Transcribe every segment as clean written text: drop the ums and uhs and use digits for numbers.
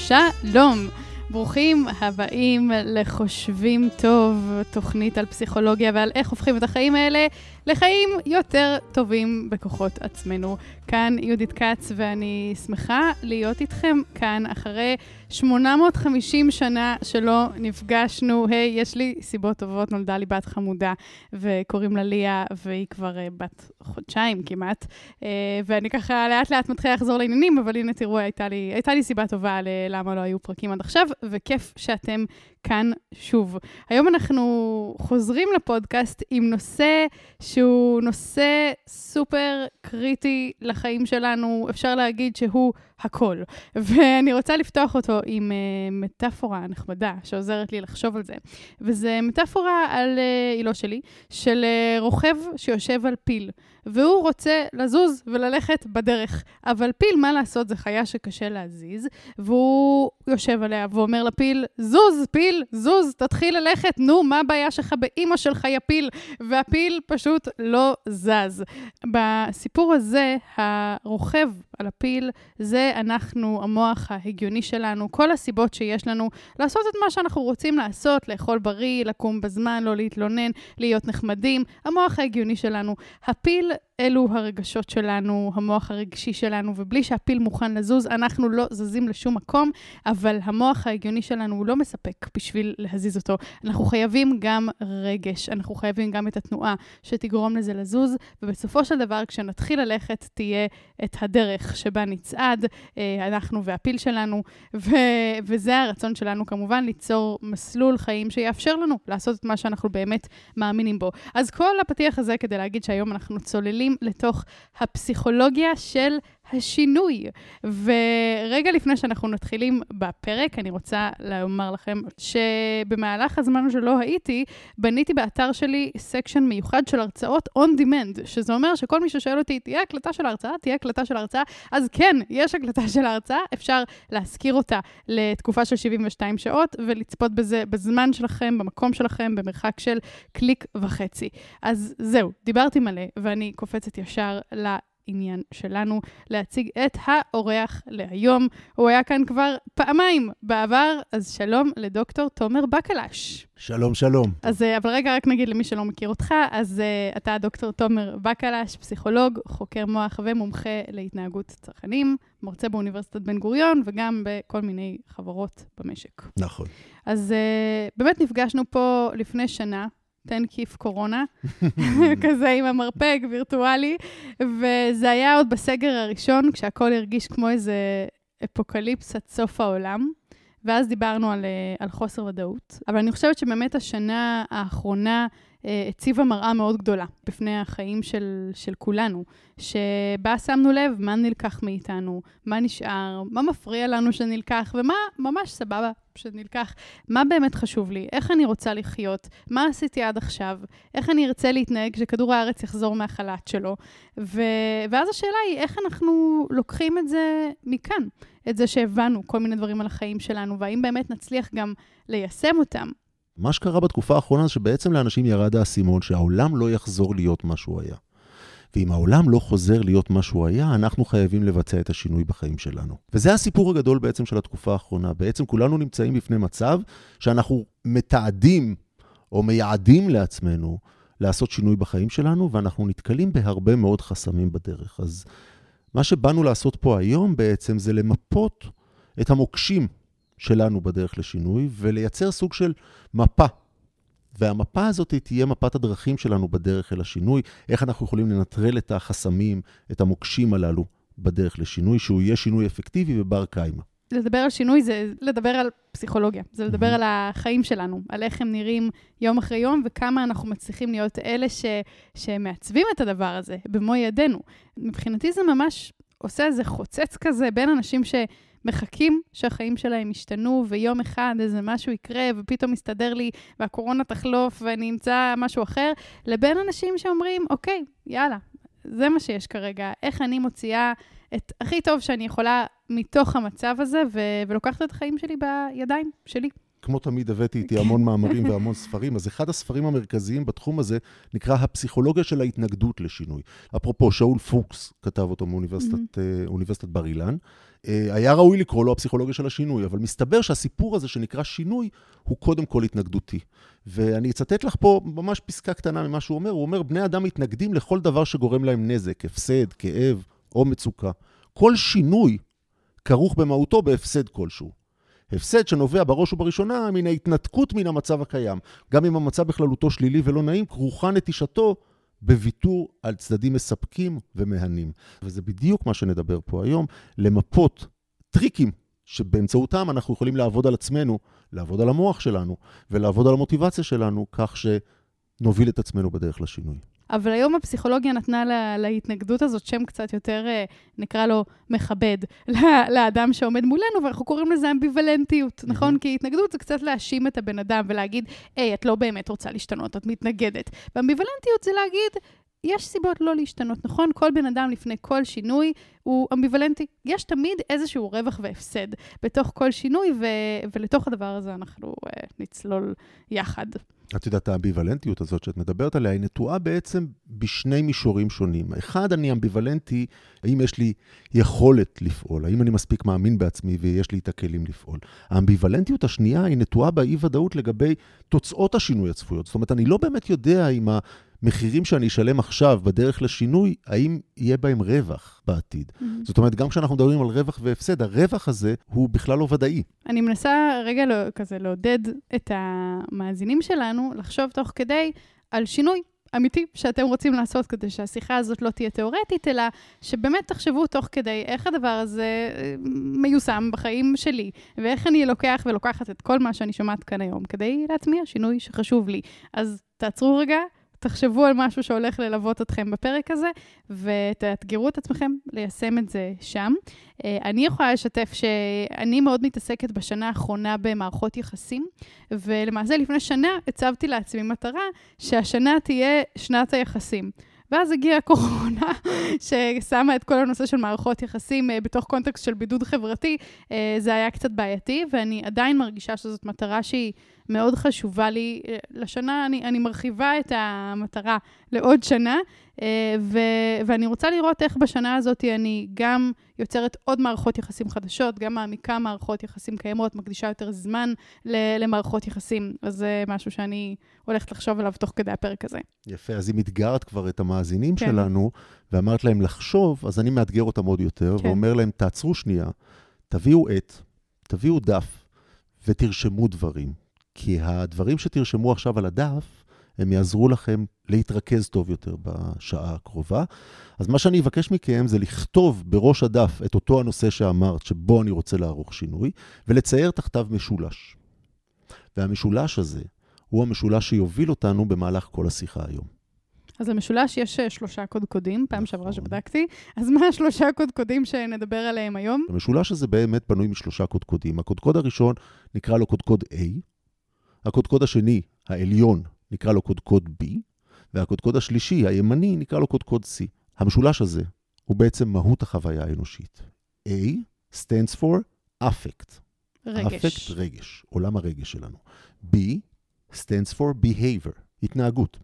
שלום, ברוכים הבאים לחושבים טוב, תוכנית על פסיכולוגיה ועל איך הופכים את החיים האלה לחיים יותר טובים בכוחות עצמנו. כאן יהודית קץ ואני שמחה להיות איתכם כאן אחרי 850 שנה שלא נפגשנו. יש לי סיבות טובות, נולדה לי בת חמודה וקוראים לה ליה והיא כבר בת חודשיים כמעט. ואני ככה לאט לאט מתחילה לחזור לעניינים, אבל הנה תראו, הייתה לי סיבה טובה ללמה לא היו פרקים עד עכשיו, וכיף שאתם כאן שוב. היום אנחנו חוזרים לפודקאסט עם נושא שהוא נושא סופר קריטי לחיים שלנו, אפשר להגיד שהוא הכל. ואני רוצה לפתוח אותו עם מטאפורה נחמדה שעוזרת לי לחשוב על זה. וזה מטאפורה על, היא לא שלי, של רוכב שיושב על פיל. והוא רוצה לזוז וללכת בדרך. אבל פיל, מה לעשות? זה חיה שקשה להזיז. והוא יושב עליה ואומר לפיל, זוז, פיל, זוז, תתחיל ללכת. נו, מה הבעיה שלך באמא שלך יא פיל? והפיל פשוט לא זז. בסיפור הזה, הרוכב על הפיל, זה אנחנו, המוח ההגיוני שלנו, כל הסיבות שיש לנו לעשות את מה שאנחנו רוצים לעשות, לאכול בריא, לקום בזמן, לא להתלונן, להיות נחמדים, המוח ההגיוני שלנו. הפיל אלו הרגשות שלנו, המוח הרגשי שלנו, ובלי שהפיל מוכן לזוז, אנחנו לא זזים לשום מקום, אבל המוח ההגיוני שלנו הוא לא מספק בשביל להזיז אותו. אנחנו חייבים גם רגש, אנחנו חייבים גם את התנועה שתגרום לזה לזוז, ובסופו של דבר, כשנתחיל ללכת, תהיה את הדרך שבה נצעד, אנחנו והפיל שלנו, וזה הרצון שלנו כמובן, ליצור מסלול חיים שיאפשר לנו לעשות את מה שאנחנו באמת מאמינים בו. אז כל הפתיח הזה כדי להגיד שהיום אנחנו צוללים לתוך הפסיכולוגיה של השינוי. ורגע לפני שאנחנו נתחילים בפרק, אני רוצה לומר לכם שבמהלך הזמן שלא הייתי, בניתי באתר שלי סקשן מיוחד של הרצאות on demand, שזה אומר שכל מי ששואל אותי, תהיה הקלטה של ההרצאה? תהיה הקלטה של ההרצאה? אז כן, יש הקלטה של ההרצאה, אפשר להזכיר אותה לתקופה של 72 שעות, ולצפות בזה בזמן שלכם, במקום שלכם, במרחק של קליק וחצי. אז זהו, דיברתי מלא, ואני קופצת ישר עניין שלנו להציג את האורח להיום. הוא היה כאן כבר פעמיים בעבר, אז שלום לדוקטור תומר בקלש. שלום, שלום. אז אבל רגע רק נגיד למי שלא מכיר אותך, אז אתה דוקטור תומר בקלש, פסיכולוג, חוקר מוח ומומחה להתנהגות צרכנים, מרצה באוניברסיטת בן גוריון וגם בכל מיני חברות במשק. נכון. אז באמת נפגשנו פה לפני שנה, תן כיף קורונה, כזה עם המרפק וירטואלי, וזה היה עוד בסגר הראשון, כשהכל הרגיש כמו איזה אפוקליפסת סוף העולם, ואז דיברנו על חוסר ודאות. אבל אני חושבת שבאמת השנה האחרונה הציבה מראה מאוד גדולה בפני החיים של כולנו, שבה שמנו לב מה נלקח מאיתנו, מה נשאר, מה מפריע לנו שנלקח, ומה ממש סבבה שנלקח, מה באמת חשוב לי, איך אני רוצה לחיות, מה עשיתי עד עכשיו, איך אני ארצה להתנהג כשכדור הארץ יחזור מהחל"ת שלו, ואז השאלה היא איך אנחנו לוקחים את זה מכאן, את זה שהבנו כל מיני דברים על החיים שלנו, והאם באמת נצליח גם ליישם אותם. מה שקרה בתקופה האחרונה זה שבעצם לאנשים ירד האסימון שהעולם לא יחזור להיות מה שהוא היה. ואם העולם לא חוזר להיות מה שהוא היה, אנחנו חייבים לבצע את השינוי בחיים שלנו. וזה הסיפור הגדול בעצם של התקופה האחרונה. בעצם כולנו נמצאים בפני מצב שאנחנו מתעדים או מייעדים לעצמנו לעשות שינוי בחיים שלנו, ואנחנו נתקלים בהרבה מאוד חסמים בדרך. אז מה שבאנו לעשות פה היום בעצם זה למפות את המוקשים שלנו בדרך לשינוי, ולייצר סוג של מפה. והמפה הזאת תהיה מפת הדרכים שלנו בדרך אל השינוי, איך אנחנו יכולים לנטרל את החסמים, את המוקשים הללו בדרך לשינוי, שהוא יהיה שינוי אפקטיבי ובר קיימא. לדבר על שינוי זה לדבר על פסיכולוגיה, זה לדבר על החיים שלנו, על איך הם נראים יום אחרי יום, וכמה אנחנו מצליחים להיות אלה שמעצבים את הדבר הזה במו ידינו. מבחינתי זה ממש עושה איזה חוצץ כזה בין אנשים מחכים שהחיים שלהם ישתנו, ויום אחד איזה משהו יקרה, ופתאום מסתדר לי, והקורונה תחלוף, ואני אמצא משהו אחר, לבין אנשים שאומרים, אוקיי, יאללה, זה מה שיש כרגע, איך אני מוציאה את הכי טוב שאני יכולה מתוך המצב הזה, ולוקחת את החיים שלי בידיים שלי. כמו תמיד הבאתי איתי המון מאמרים והמון ספרים, אז אחד הספרים המרכזיים בתחום הזה נקרא הפסיכולוגיה של ההתנגדות לשינוי. אפרופו, שאול פוקס כתב אותו מאוניברסיטת בר אילן, היה ראוי לקרוא לו הפסיכולוגיה של השינוי, אבל מסתבר שהסיפור הזה שנקרא שינוי הוא קודם כל התנגדותי. ואני אצטט לך פה ממש פסקה קטנה ממה שהוא אומר, הוא אומר, בני אדם מתנגדים לכל דבר שגורם להם נזק, הפסד, כאב או מצוקה. כל שינוי כרוך במהותו בהפסד כלשהו. הפסד שנובע בראש ובראשונה מן ההתנתקות מן המצב הקיים. גם אם המצב בכללותו שלילי ולא נעים, כרוכה נטישתו בוויתור על צדדים מספקים ומהנים. וזה בדיוק מה שנדבר פה היום, למפות טריקים שבאמצעותם אנחנו יכולים לעבוד על עצמנו, לעבוד על המוח שלנו ולעבוד על המוטיבציה שלנו, כך שנוביל את עצמנו בדרך לשינוי. אבל היום הפסיכולוגיה נתנה להתנגדות הזאת שם קצת יותר, נקרא לו, מכבד לאדם שעומד מולנו, ואנחנו קוראים לזה אמביוולנטיות, נכון? כי התנגדות זה קצת להאשים את הבן אדם ולהגיד, את לא באמת רוצה להשתנות, את מתנגדת. ואמביוולנטיות זה להגיד, יש סיבות לא להשתנות, נכון? כל בן אדם לפני כל שינוי הוא אמביוולנטי. יש תמיד איזשהו רווח והפסד בתוך כל שינוי, ולתוך הדבר הזה אנחנו נצלול יחד. את יודעת, האמביוולנטיות הזאת שאת מדברת עליה, היא נטועה בעצם בשני מישורים שונים. אחד, אני אמביוולנטי, האם יש לי יכולת לפעול, האם אני מספיק מאמין בעצמי ויש לי את הכלים לפעול. האמביוולנטיות השנייה היא נטועה באי-ודאות לגבי תוצאות השינוי הצפויות. זאת אומרת, אני לא באמת יודע אם המחירים שאני אשלם עכשיו בדרך לשינוי, האם יהיה בהם רווח בעתיד. זאת אומרת, גם כשאנחנו מדברים על רווח והפסד, הרווח הזה הוא בכלל לא ודאי. אני מנסה רגע כזה לעודד את המאזינים שלנו לחשוב תוך כדי על שינוי אמיתי שאתם רוצים לעשות כדי שהשיחה הזאת לא תהיה תיאורטית, אלא שבאמת תחשבו תוך כדי איך הדבר הזה מיושם בחיים שלי, ואיך אני לוקח ולוקחת את כל מה שאני שומעת כאן היום כדי להטמיע שינוי שחשוב לי. אז תעצרו רגע, תחשבו על משהו שהולך ללוות אתכם בפרק הזה, ותאתגרו את עצמכם ליישם את זה שם. אני יכולה לשתף שאני מאוד מתעסקת בשנה האחרונה במערכות יחסים, ולמעשה לפני שנה הצבתי לעצמי מטרה שהשנה תהיה שנת היחסים. ואז הגיעה הקורונה, ששמה את כל הנושא של מערכות יחסים בתוך קונטקסט של בידוד חברתי. זה היה קצת בעייתי, ואני עדיין מרגישה שזאת מטרה שהיא מאוד חשובה לי. לשנה אני מרחיבה את המטרה לעוד שנה, ואני רוצה לראות איך בשנה הזאת אני גם יוצרת עוד מערכות יחסים חדשות, גם מעמיקה מערכות יחסים קיימות, מקדישה יותר זמן למערכות יחסים. אז זה משהו שאני הולכת לחשוב עליו תוך כדי הפרק הזה. יפה, אז אם התגרת כבר את המאזינים שלנו, ואמרת להם לחשוב, אז אני מאתגר אותם עוד יותר, ואומר להם, תעצרו שנייה, תביאו תביאו דף, ותרשמו דברים. כי הדברים שתרשמו עכשיו על הדף, הם יעזרו לכם להתרכז טוב יותר בשעה הקרובה. אז מה שאני אבקש מכם זה לכתוב בראש הדף את אותו הנושא שאמרת, שבו אני רוצה לערוך שינוי, ולצייר תחתיו משולש. והמשולש הזה הוא המשולש שיוביל אותנו במהלך כל השיחה היום. אז למשולש יש 3 קודקודים, פעם שעברה שבדקתי. אז מה 3 קודקודים שנדבר עליהם היום? המשולש הזה באמת בנוי מ3 קודקודים. הקודקוד הראשון נקרא לו קודקוד A, הקודקוד השני, העליון, נקרא לו קודקוד B, והקודקוד השלישי, הימני, נקרא לו קודקוד C. המשולש הזה הוא בעצם מהות החוויה האנושית. A stands for affect. רגש. affect, רגש, עולם הרגש שלנו. B stands for behavior, התנהגות.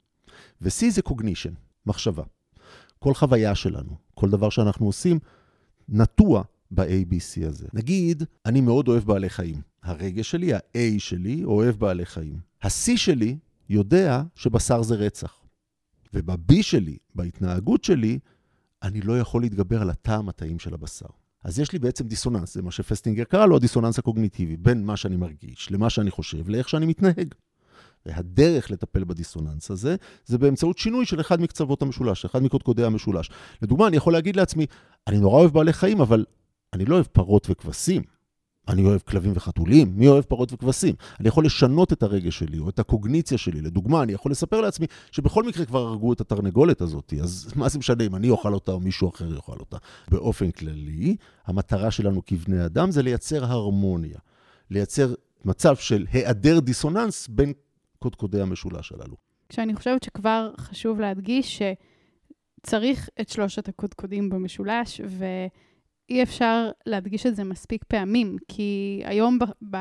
ו-C זה cognition, מחשבה. כל חוויה שלנו, כל דבר שאנחנו עושים, נטוע ב-ABC הזה. נגיד, אני מאוד אוהב בעלי חיים. הרגש שלי, ה-A שלי, אוהב בעלי חיים. ה-C שלי יודע שבשר זה רצח. וב-B שלי, בהתנהגות שלי, אני לא יכול להתגבר על הטעם הטעים של הבשר. אז יש לי בעצם דיסוננס, זה מה שפסטינגר קרא לו, הדיסוננס הקוגניטיבי, בין מה שאני מרגיש, למה שאני חושב, לאיך שאני מתנהג. והדרך לטפל בדיסוננס הזה, זה באמצעות שינוי של אחד מקצוות המשולש, אחד מקודקודי המשולש. לדוגמה, אני יכול להגיד לעצמי, אני נורא אוהב בעלי חיים, אבל אני לא אוהב פרות וכבשים. אני אוהב כלבים וחתולים, מי אוהב פרות וכבשים? אני יכול לשנות את הרגש שלי, או את הקוגניציה שלי. לדוגמה, אני יכול לספר לעצמי, שבכל מקרה כבר הרגו את התרנגולת הזאת, אז מה זה משנה אם אני אוכל אותה, או מישהו אחר יאכל אותה? באופן כללי, המטרה שלנו כבני אדם, זה לייצר הרמוניה. לייצר מצב של היעדר דיסוננס בין קודקודי המשולש הללו. כשאני חושבת שכבר חשוב להדגיש שצריך את 3 הקודקודים במשולש, אי אפשר להדגיש את זה מספיק פעמים, כי היום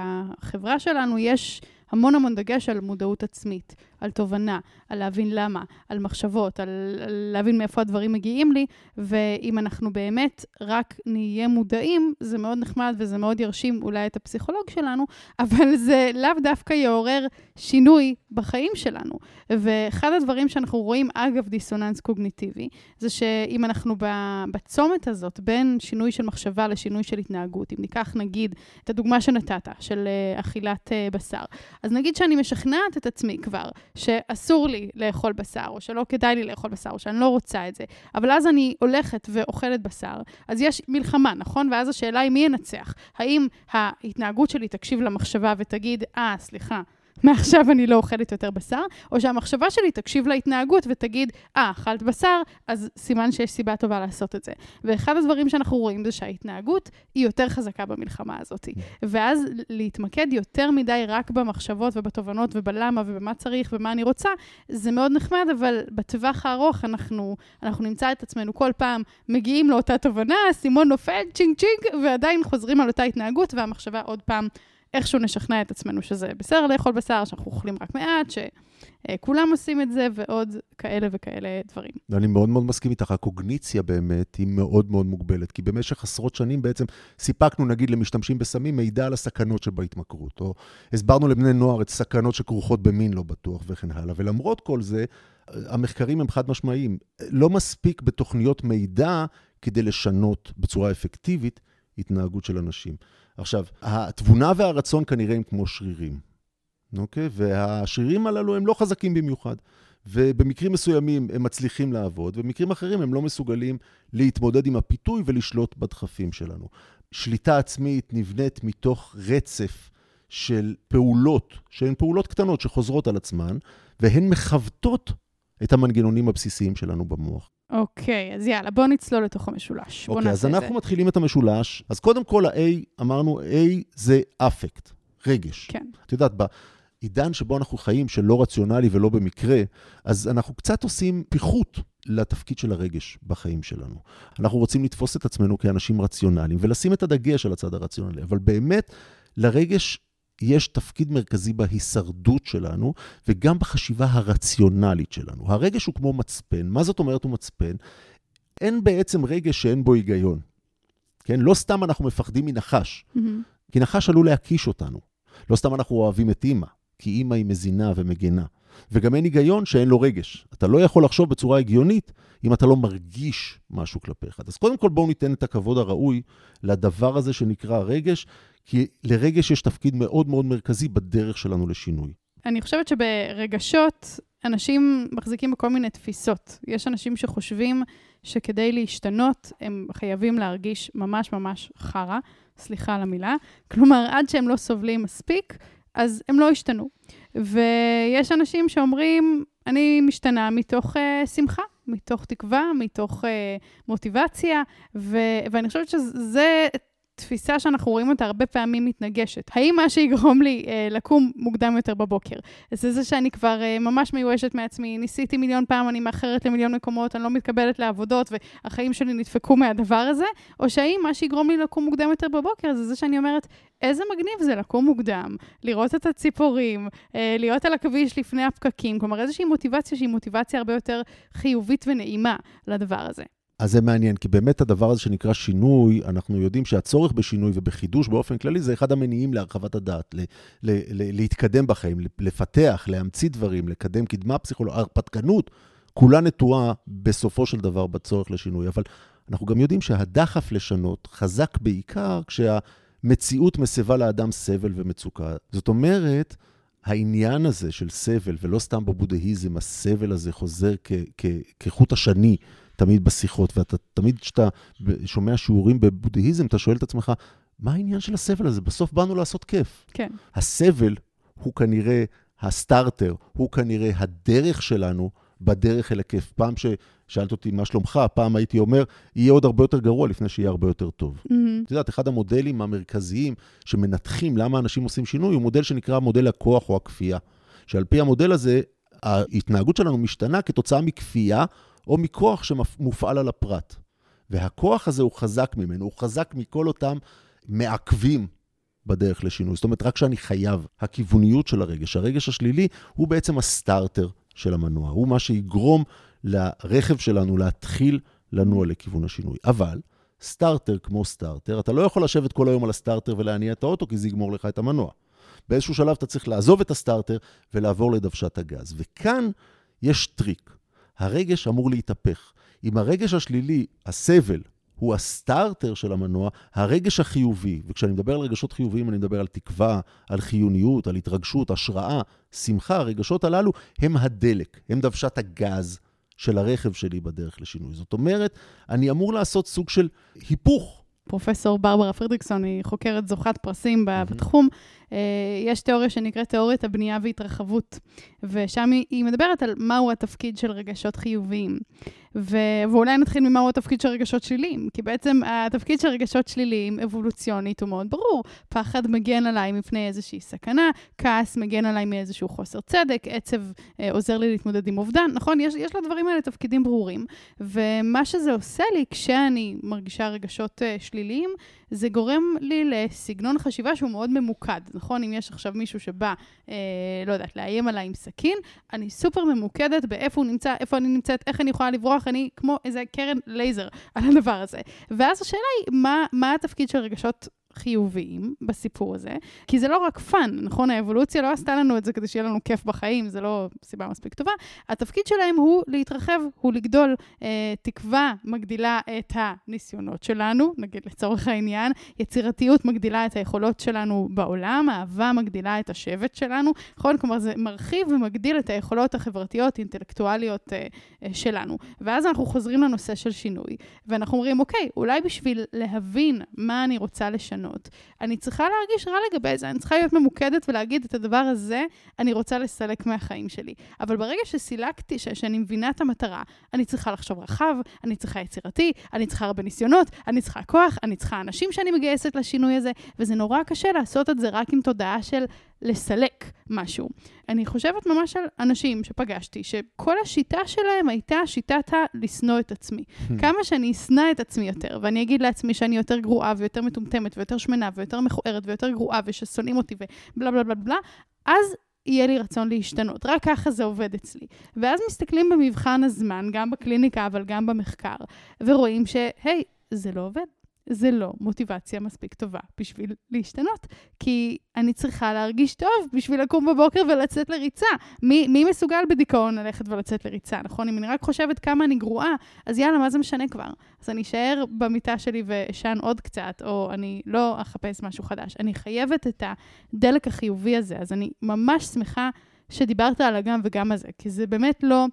בחברה שלנו יש המון דגש על מודעות עצמית, על תובנה, על להבין למה, על מחשבות, על להבין מאיפה הדברים מגיעים לי, ואם אנחנו באמת רק נהיה מודעים, זה מאוד נחמד וזה מאוד ירשים אולי את הפסיכולוג שלנו, אבל זה לאו דווקא יעורר שינוי בחיים שלנו. ואחד הדברים שאנחנו רואים, אגב דיסוננס קוגניטיבי, זה שאם אנחנו בצומת הזאת, בין שינוי של מחשבה לשינוי של התנהגות, אם ניקח נגיד את הדוגמה שנתת, של אכילת בשר, אז נגיד שאני משכנעת את עצמי כבר, שאסור לי לאכול בשר, או שלא כדאי לי לאכול בשר, או שאני לא רוצה את זה, אבל אז אני הולכת ואוכלת בשר, אז יש מלחמה, נכון? ואז השאלה היא מי ינצח? האם ההתנהגות שלי תקשיב למחשבה ותגיד, סליחה, מעכשיו אני לא אוכלת יותר בשר, או שהמחשבה שלי תקשיב להתנהגות ותגיד, אכלת בשר, אז סימן שיש סיבה טובה לעשות את זה. ואחד הדברים שאנחנו רואים זה שההתנהגות היא יותר חזקה במלחמה הזאת. ואז להתמקד יותר מדי רק במחשבות ובתובנות ובלמה ובמה צריך ומה אני רוצה, זה מאוד נחמד, אבל בטווח הארוך אנחנו נמצא את עצמנו כל פעם מגיעים לאותה תובנה, סימון נופל, צ'ינג צ'ינג, ועדיין חוזרים על אותה התנהגות, והמחשבה עוד פעם איכשהו נשכנע את עצמנו שזה בסדר לאכול בשר, שאנחנו אוכלים רק מעט, שכולם עושים את זה, ועוד כאלה וכאלה דברים. אני מאוד מאוד מסכים איתך, הקוגניציה באמת היא מאוד מאוד מוגבלת, כי במשך עשרות שנים בעצם סיפקנו נגיד למשתמשים בסמים מידע על הסכנות שבהתמכרות, או הסברנו לבני נוער את סכנות שכרוכות במין לא בטוח וכן הלאה, ולמרות כל זה, המחקרים הם חד משמעיים, לא מספיק בתוכניות מידע כדי לשנות בצורה אפקטיבית התנהגות של אנשים. עכשיו, התבונה והרצון כנראה הם כמו שרירים, אוקיי? והשרירים הללו הם לא חזקים במיוחד, ובמקרים מסוימים הם מצליחים לעבוד, ובמקרים אחרים הם לא מסוגלים להתמודד עם הפיתוי ולשלוט בדחפים שלנו. שליטה עצמית נבנית מתוך רצף של פעולות, שהן פעולות קטנות שחוזרות על עצמן, והן מכוותות את המנגנונים הבסיסיים שלנו במוח. אוקיי, אז יאללה, בוא נצלול לתוך המשולש. אוקיי, אז אנחנו מתחילים את המשולש. אז קודם כל, אמרנו, A זה אפקט, רגש. כן. את יודעת, בעידן שבו אנחנו חיים, שלא רציונלי ולא במקרה, אז אנחנו קצת עושים פיחות לתפקיד של הרגש בחיים שלנו. אנחנו רוצים לתפוס את עצמנו כאנשים רציונליים, ולשים את הדגש על הצד הרציונלי. אבל באמת, לרגש יש תפקיד מרכזי בהישרדות שלנו, וגם בחשיבה הרציונלית שלנו. הרגש הוא כמו מצפן. מה זאת אומרת הוא מצפן? אין בעצם רגש שאין בו היגיון. כן? לא סתם אנחנו מפחדים מנחש, כי נחש עלול להקיש אותנו. לא סתם אנחנו אוהבים את אמא, כי אמא היא מזינה ומגנה. וגם אין היגיון שאין לו רגש. אתה לא יכול לחשוב בצורה הגיונית, אם אתה לא מרגיש משהו כלפיך. אז קודם כל בואו ניתן את הכבוד הראוי לדבר הזה שנקרא רגש, כי לרגש יש תפקיד מאוד מאוד מרכזי בדרך שלנו לשינוי. אני חושבת שברגשות אנשים מחזיקים בכל מיני תפיסות. יש אנשים שחושבים שכדי להשתנות הם חייבים להרגיש ממש ממש חרה, סליחה על המילה, כלומר עד שהם לא סובלים מספיק, אז הם לא השתנו. ויש אנשים שאומרים, אני משתנה מתוך שמחה, מתוך תקווה, מתוך מוטיבציה, ואני חושבת שזה תפיסה שאנחנו רואים אותה הרבה פעמים מתנגשת. האם מה שיגרום לי לקום מוקדם יותר בבוקר? זה שאני כבר ממש מיואשת מעצמי, ניסיתי מיליון פעם, אני מאחרת למיליון מקומות, אני לא מתקבלת לעבודות, והחיים שלי נדפקו מהדבר הזה, או שהאם מה שיגרום לי לקום מוקדם יותר בבוקר, זה שאני אומרת, איזה מגניב זה לקום מוקדם, לראות את הציפורים, להיות על הכביש לפני הפקקים, כלומר איזושהי מוטיבציה שהיא מוטיבציה הרבה יותר חיובית ונעימה לדבר הזה. אז זה מעניין, כי באמת הדבר הזה שנקרא שינוי, אנחנו יודעים שהצורך בשינוי ובחידוש באופן כללי, זה אחד המניעים להרחבת הדעת, להתקדם בחיים, לפתח, להמציא דברים, לקדם קדמה פסיכולוגית, הרפתקנות, כולה נטועה בסופו של דבר בצורך לשינוי, אבל אנחנו גם יודעים שהדחף לשנות חזק בעיקר כשהמציאות מסבה לאדם סבל ומצוקה. זאת אומרת, העניין הזה של סבל, ולא סתם בבודהיזם, הסבל הזה חוזר כחוט השני, תמיד בשיחות, ואתה תמיד כשאתה שומע שיעורים בבודהיזם, אתה שואל את עצמך, מה העניין של הסבל הזה? בסוף באנו לעשות כיף. כן. הסבל הוא כנראה הסטארטר, הוא כנראה הדרך שלנו בדרך אל הכיף. פעם ששאלת אותי מה שלומך, פעם הייתי אומר, יהיה עוד הרבה יותר גרוע לפני שיהיה הרבה יותר טוב. את יודעת, אחד המודלים המרכזיים שמנתחים למה אנשים עושים שינוי, הוא מודל שנקרא מודל הכוח או הכפייה. שעל פי המודל הזה, ההתנהגות שלנו משתנה כתוצאה מכפייה, או מכוח שמופעל על הפרט. והכוח הזה הוא חזק ממנו, הוא חזק מכל אותם מעכבים בדרך לשינוי. זאת אומרת, רק שאני חייב, הכיווניות של הרגש השלילי הוא בעצם הסטארטר של המנוע, הוא מה שיגרום לרכב שלנו להתחיל לנוע לכיוון השינוי. אבל סטארטר כמו סטארטר, אתה לא יכול לשבת כל היום על הסטארטר ולהניע את האוטו, כי זה יגמור לך את המנוע. באיזשהו שלב אתה צריך לעזוב את הסטארטר ולעבור לדוושת הגז. וכאן יש טריק. הרגש אמור להתהפך. אם הרגש השלילי, הסבל, הוא הסטארטר של המנוע, הרגש החיובי, וכשאני מדבר על רגשות חיוביים, אני מדבר על תקווה, על חיוניות, על התרגשות, השראה, שמחה, הרגשות הללו הם הדלק, הם דוושת הגז של הרכב שלי בדרך לשינוי. זאת אומרת, אני אמור לעשות סוג של היפוך. פרופסור ברברה פרידריקסון היא חוקרת זוכת פרסים בתחום. יש תיאוריה שנקראת תיאוריית הבנייה והתרחבות, ושם היא מדברת על מהו התפקיד של רגשות חיוביים. ואולי נתחיל ממהו התפקיד של רגשות שליליים, כי בעצם התפקיד של רגשות שליליים אבולוציונית הוא מאוד ברור. פחד מגן עליי מפני איזושהי סכנה, כעס מגן עליי מאיזשהו חוסר צדק, עצב עוזר לי להתמודד עם אובדן, נכון? יש לדברים האלה תפקידים ברורים, ומה שזה עושה לי כשאני מרגישה רגשות שליליים, זה גורם לי לסגנון חשיבה שהוא מאוד ממוקד, נכון? אם יש עכשיו מישהו שבא, לא יודעת, לאיים עליי עם סכין, אני סופר ממוקדת באיפה הוא נמצא, איפה אני נמצאת, איך אני יכולה לברוח, אני כמו איזה קרן לייזר על הדבר הזה. ואז השאלה היא, מה התפקיד של רגשות חיוביים בסיפור הזה? כי זה לא רק פן, נכון? האבולוציה לא עשתה לנו את זה כדי שיהיה לנו כיף בחיים, זה לא סיבה מספיק טובה. התפקיד שלהם הוא להתרחב, הוא לגדול. תקווה מגדילה את הניסיונות שלנו, נגיד לצורך העניין, יצירתיות מגדילה את היכולות שלנו בעולם, אהבה מגדילה את השבט שלנו, נכון? כלומר, זה מרחיב ומגדיל את היכולות החברתיות, אינטלקטואליות שלנו. ואז אנחנו חוזרים לנושא של שינוי, ואנחנו אומרים, אוקיי, אולי בשביל להבין מה אני רוצה לשנות, אני צריכה להרגיש רע לגבי זה, אני צריכה להיות ממוקדת ולהגיד את הדבר הזה, אני רוצה לסלק מהחיים שלי. אבל ברגע שסילקתי, שאני מבינה את המטרה, אני צריכה לחשוב רחב, אני צריכה יצירתי, אני צריכה הרבה ניסיונות, אני צריכה כוח, אני צריכה אנשים שאני מגייסת לשינוי הזה, וזה נורא קשה לעשות את זה רק עם תודעה של לסלק משהו. אני חושבת ממש על אנשים שפגשתי, שכל השיטה שלהם הייתה שיטת לשנוא את עצמי. כמה שאני אשנא את עצמי יותר, ואני אגיד לעצמי שאני יותר גרועה ויותר מטומטמת ויותר שמנה ויותר מכוערת ויותר גרועה וששונאים אותי ובלה בלה בלה בלה, אז יהיה לי רצון להשתנות. רק ככה זה עובד אצלי. ואז מסתכלים במבחן הזמן, גם בקליניקה אבל גם במחקר, ורואים שהי, זה לא עובד. זה לא מוטיבציה מספיק טובה בשביל להשתנות, כי אני צריכה להרגיש טוב בשביל לקום בבוקר ולצאת לריצה. מי מסוגל בדיכאון ללכת ולצאת לריצה, נכון? אם אני רק חושבת כמה אני גרועה, אז יאללה, מה זה משנה כבר? אז אני אשאר במיטה שלי ואשן עוד קצת, או אני לא אחפש משהו חדש. אני חייבת את הדלק החיובי הזה, אז אני ממש שמחה שדיברת על הגם וגם הזה, כי זה באמת לא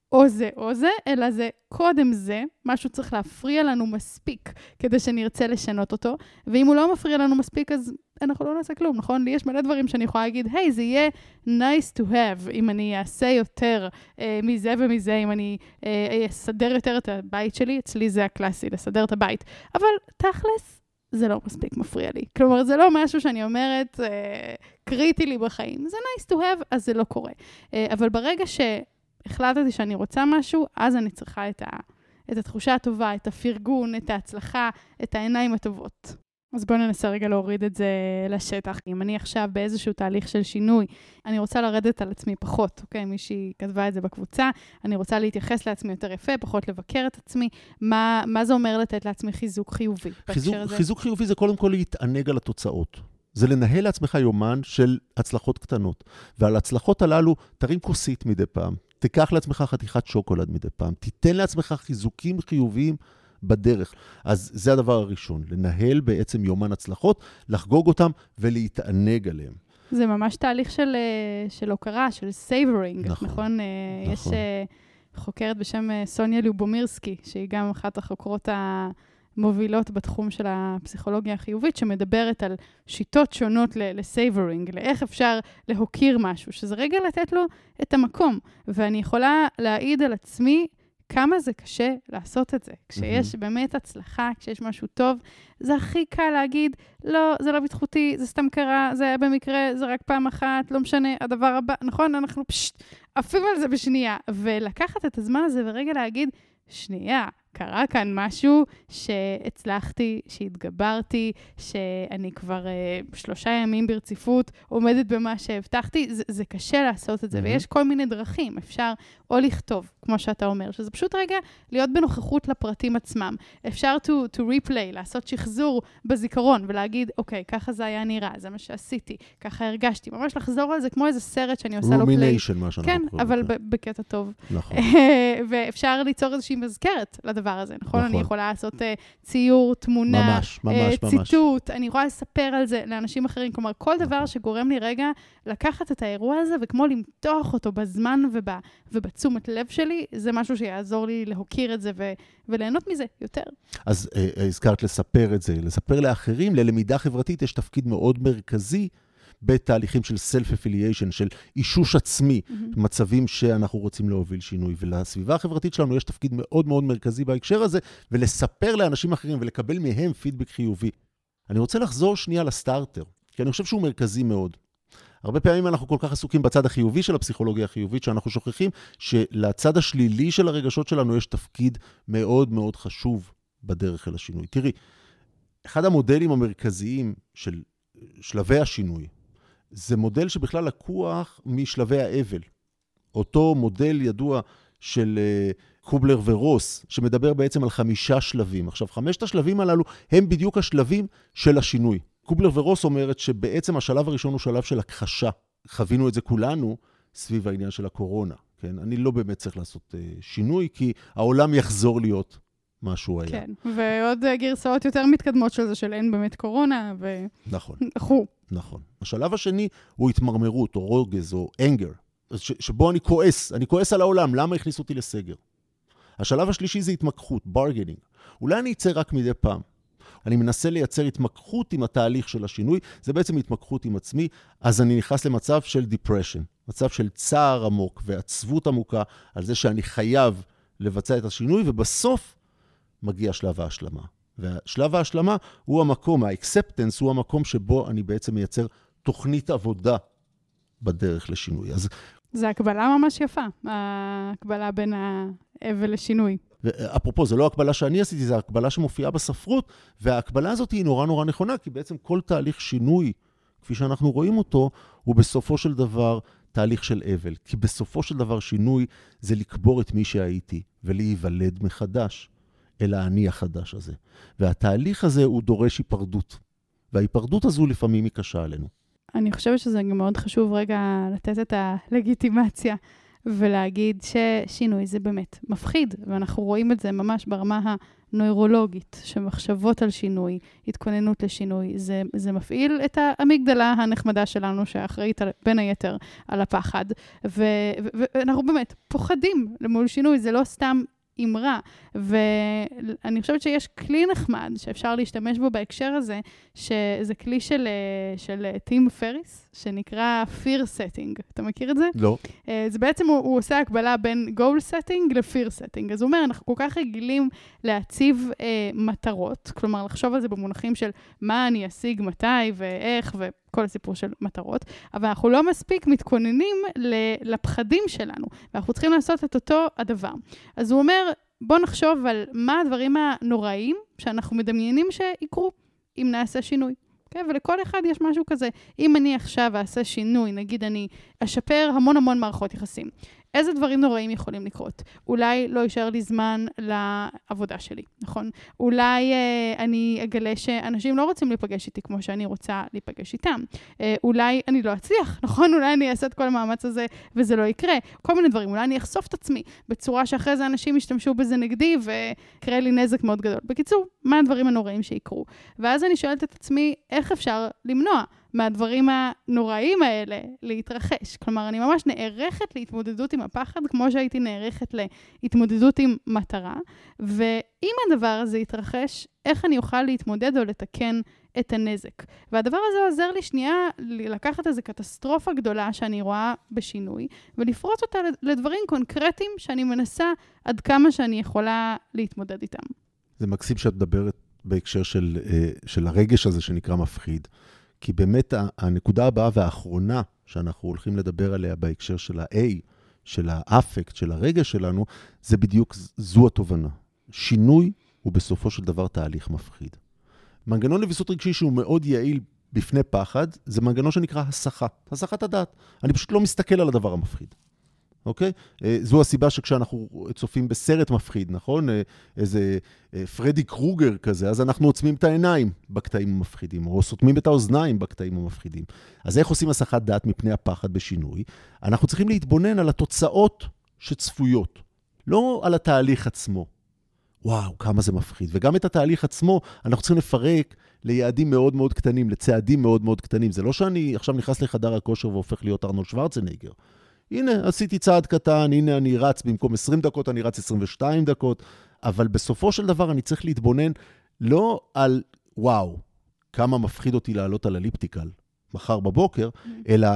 או זה, אלא זה קודם זה, משהו צריך להפריע לנו מספיק, כדי שנרצה לשנות אותו, ואם הוא לא מפריע לנו מספיק, אז אנחנו לא נעשה כלום, נכון? לי יש מלא דברים שאני יכולה להגיד, היי, זה יהיה nice to have, אם אני אעשה יותר מזה ומזה, אם אני אסדר יותר את הבית שלי, אצלי זה הקלאסי, לסדר את הבית, אבל תכלס, זה לא מספיק מפריע לי. כלומר, זה לא משהו שאני אומרת, קריטי לי בחיים, זה nice to have, אז זה לא קורה. אבל ברגע החלטתי שאני רוצה משהו, אז אני צריכה את התחושה הטובה, את הפרגון, את ההצלחה, את העיניים הטובות. אז בואו ננסה רגע להוריד את זה לשטח. אם אני עכשיו באיזשהו תהליך של שינוי, אני רוצה לרדת על עצמי פחות, אוקיי? מישהי כתבה את זה בקבוצה, אני רוצה להתייחס לעצמי יותר יפה, פחות לבקר את עצמי. מה זה אומר לתת לעצמי חיזוק חיובי? חיזוק חיובי זה קודם כל להתענג על התוצאות. זה לנהל לעצמך יומן של הצלחות קטנות. ועל הצלחות הללו תרים כוסית מדי פעם. תיקח לעצמך חתיכת שוקולד מדי פעם. תיתן לעצמך חיזוקים חיוביים בדרך. אז זה הדבר הראשון. לנהל בעצם יומן הצלחות, לחגוג אותם ולהתענג עליהם. זה ממש תהליך של הוקרה, של סייברינג. נכון? יש חוקרת בשם סוניה לובומירסקי, שהיא גם אחת החוקרות מובילות בתחום של הפסיכולוגיה החיובית, שמדברת על שיטות שונות לסייברינג, לאיך אפשר להוקיר משהו, שזה רגע לתת לו את המקום. ואני יכולה להעיד על עצמי כמה זה קשה לעשות את זה. כשיש באמת הצלחה, כשיש משהו טוב, זה הכי קל להגיד, לא, זה לא בזכותי, זה סתם קרה, זה היה במקרה, זה רק פעם אחת, לא משנה, הדבר הבא, נכון? אנחנו עפים על זה בשנייה. ולקחת את הזמן הזה ורגע להגיד, שנייה, קרה כאן משהו שהצלחתי, שהתגברתי, שאני כבר 3 ימים ברציפות עומדת במה שהבטחתי. זה קשה לעשות את זה, ויש כל מיני דרכים. אפשר או לכתוב, כמו שאתה אומר, שזה פשוט רגע להיות בנוכחות לפרטים עצמם. אפשר to replay, לעשות שחזור בזיכרון, ולהגיד, אוקיי, ככה זה היה נראה, זה מה שעשיתי, ככה הרגשתי. ממש לחזור על זה כמו איזה סרט שאני עושה לו פליי. rumination, מה שאנחנו כן, קוראים. אבל בקטע טוב. נכון. ואפשר ליצור איזושהי מזכרת לדבר הזה, נכון? אני יכולה לעשות ציור, תמונה, ציטוט, אני יכולה לספר על זה לאנשים אחרים, כלומר, כל דבר שגורם לי רגע לקחת את האירוע הזה, וכמו למתוח אותו בזמן ובתשומת לב שלי, זה משהו שיעזור לי להוקיר את זה וליהנות מזה יותר. אז הזכרת לספר את זה, לספר לאחרים, ללמידה חברתית יש תפקיד מאוד מרכזי, בתהליכים של self-affiliation, של אישוש עצמי, מצבים שאנחנו רוצים להוביל שינוי. ולסביבה החברתית שלנו יש תפקיד מאוד מאוד מרכזי בהקשר הזה, ולספר לאנשים אחרים ולקבל מהם פידבק חיובי. אני רוצה לחזור שנייה לסטארטר, כי אני חושב שהוא מרכזי מאוד. הרבה פעמים אנחנו כל כך עסוקים בצד החיובי של הפסיכולוגיה החיובית, שאנחנו שוכחים שלצד השלילי של הרגשות שלנו יש תפקיד מאוד מאוד חשוב בדרך אל השינוי. תראי, אחד המודלים המרכזיים של שלבי השינוי, זה מודל שבכלל לקוח משלבי האבל. אותו מודל ידוע של קובלר ורוס, שמדבר בעצם על 5 שלבים. עכשיו, 5 השלבים הללו הם בדיוק השלבים של השינוי. קובלר ורוס אומרת שבעצם השלב הראשון הוא שלב של הכחשה. חווינו את זה כולנו סביב העניין של הקורונה. כן? אני לא באמת צריך לעשות שינוי, כי העולם יחזור להיות משהו היה. כן, ועוד גרסאות יותר מתקדמות של זה, של אין באמת קורונה, נכון. נכון. השלב השני הוא התמרמרות, או רוגז, או אנגר, שבו אני כועס על העולם, למה הכניס אותי לסגר? השלב השלישי זה התמקחות, bargaining. אולי אני אצא רק מדי פעם. אני מנסה לייצר התמקחות עם התהליך של השינוי, זה בעצם התמקחות עם עצמי, אז אני נכנס למצב של depression, מצב של צער עמוק ועצבות עמוקה, על זה שאני חייב לבצע את השינוי, ובסוף מגיע שלב ההשלמה. ושלב ההשלמה הוא המקום, האקספטנס הוא המקום שבו אני בעצם מייצר תוכנית עבודה בדרך לשינוי. אז זה הקבלה ממש יפה, הקבלה בין האבל לשינוי. אפרופו, זה לא הקבלה שאני עשיתי, זה הקבלה שמופיעה בספרות, וההקבלה הזאת היא נורא נורא נכונה, כי בעצם כל תהליך שינוי, כפי שאנחנו רואים אותו, הוא בסופו של דבר תהליך של אבל. כי בסופו של דבר שינוי זה לקבור את מי שהייתי, ולהיוולד מחדש. אל האני החדש הזה. והתהליך הזה הוא דורש היפרדות. וההיפרדות הזו לפעמים היא קשה עלינו. אני חושבת שזה גם מאוד חשוב רגע לתת את הלגיטימציה, ולהגיד ששינוי זה באמת מפחיד, ואנחנו רואים את זה ממש ברמה הנוירולוגית, שמחשבות על שינוי, התכוננות לשינוי, זה מפעיל את האמיגדלה הנחמדה שלנו, שאחראית בין היתר על הפחד, ואנחנו באמת פוחדים למול שינוי, זה לא סתם אמרה, ואני חושבת שיש כלי נחמד שאפשר להשתמש בו בהקשר הזה, שזה כלי של טים פריס, שנקרא fear setting. אתה מכיר את זה? לא. זה בעצם, הוא עושה הקבלה בין goal setting ל-fear setting. אז הוא אומר, אנחנו כל כך רגילים להציב מטרות, כלומר, לחשוב על זה במונחים של מה אני אשיג, מתי ואיך, כל הסיפור של מטרות, אבל אנחנו לא מספיק מתכוננים לפחדים שלנו, ואנחנו צריכים לעשות את אותו הדבר. אז הוא אומר, בוא נחשוב על מה הדברים הנוראים שאנחנו מדמיינים שיקרו, אם נעשה שינוי. Okay? ולכל אחד יש משהו כזה. אם אני עכשיו אעשה שינוי, נגיד אני אשפר המון מערכות יחסים, איזה דברים נוראים יכולים לקרות? אולי לא יישאר לי זמן לעבודה שלי, נכון? אולי אני אגלה שאנשים לא רוצים להיפגש איתי כמו שאני רוצה להיפגש איתם. אולי אני לא אצליח, נכון? אולי אני אעשה את כל המאמץ הזה וזה לא יקרה. כל מיני דברים. אולי אני אחשוף את עצמי בצורה שאחרי זה אנשים ישתמשו בזה נגדי ויקרה לי נזק מאוד גדול. בקיצור, מה הדברים הנוראים שיקרו? ואז אני שואלת את עצמי, איך אפשר למנוע מהדברים הנוראים האלה להתרחש? כלומר, אני ממש נערכת להתמודדות עם הפחד, כמו שהייתי נערכת להתמודדות עם מטרה, ואם הדבר הזה יתרחש, איך אני אוכל להתמודד או לתקן את הנזק? והדבר הזה עוזר לי שנייה לקחת איזו קטסטרופה גדולה שאני רואה בשינוי, ולפרוץ אותה לדברים קונקרטיים שאני מנסה עד כמה שאני יכולה להתמודד איתם. זה מקסים שאת מדברת בהקשר של הרגש הזה שנקרא מפחיד. כי באמת הנקודה הבאה והאחרונה שאנחנו הולכים לדבר עליה בהקשר של ה-A, של האפקט, של הרגש שלנו, זה בדיוק זו התובנה. שינוי הוא בסופו של דבר תהליך מפחיד. מנגנון לוויסות רגשי שהוא מאוד יעיל בפני פחד, זה מנגנון שנקרא הסחה, הסחת הדעת. אני פשוט לא מסתכל על הדבר המפחיד. אוקיי? זו הסיבה שכשאנחנו צופים בסרט מפחיד, נכון? איזה פרדי קרוגר כזה, אז אנחנו עוצמים את העיניים בקטעים המפחידים, או סותמים את האוזניים בקטעים המפחידים. אז איך עושים הסחת דעת מפני הפחד בשינוי? אנחנו צריכים להתבונן על התוצאות שצפויות, לא על התהליך עצמו. וואו, כמה זה מפחיד. וגם את התהליך עצמו אנחנו צריכים לפרק ליעדים מאוד מאוד קטנים, לצעדים מאוד מאוד קטנים. זה לא שאני עכשיו נכנס לחדר הכושר והופך להיות ארנולד שוורצנגר. הנה, עשיתי צעד קטן, הנה אני רץ, במקום 20 דקות אני רץ 22 דקות, אבל בסופו של דבר אני צריך להתבונן לא על, וואו, כמה מפחיד אותי לעלות על אליפטיקל מחר בבוקר, אלא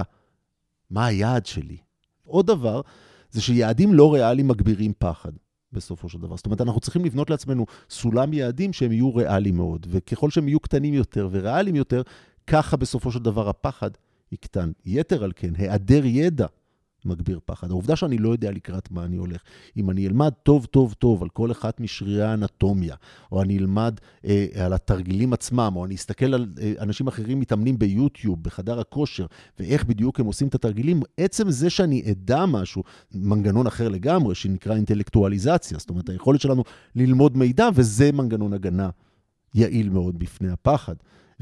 מה היעד שלי. עוד דבר, זה שיעדים לא ריאליים מגבירים פחד בסופו של דבר. זאת אומרת, אנחנו צריכים לבנות לעצמנו סולם יעדים שהם יהיו ריאליים מאוד, וככל שהם יהיו קטנים יותר וריאליים יותר, ככה בסופו של דבר הפחד יקטן. יתר על כן, היעדר ידע, מגביר פחד. העובדה שאני לא יודע לקראת מה אני הולך. אם אני אלמד טוב, טוב, טוב על כל אחת משרירי האנטומיה, או אני אלמד על התרגילים עצמם, או אני אסתכל על אנשים אחרים מתאמנים ביוטיוב, בחדר הכושר, ואיך בדיוק הם עושים את התרגילים, עצם זה שאני אדע משהו, מנגנון אחר לגמרי, שנקרא אינטלקטואליזציה, זאת אומרת, היכולת שלנו ללמוד מידע, וזה מנגנון הגנה יעיל מאוד בפני הפחד.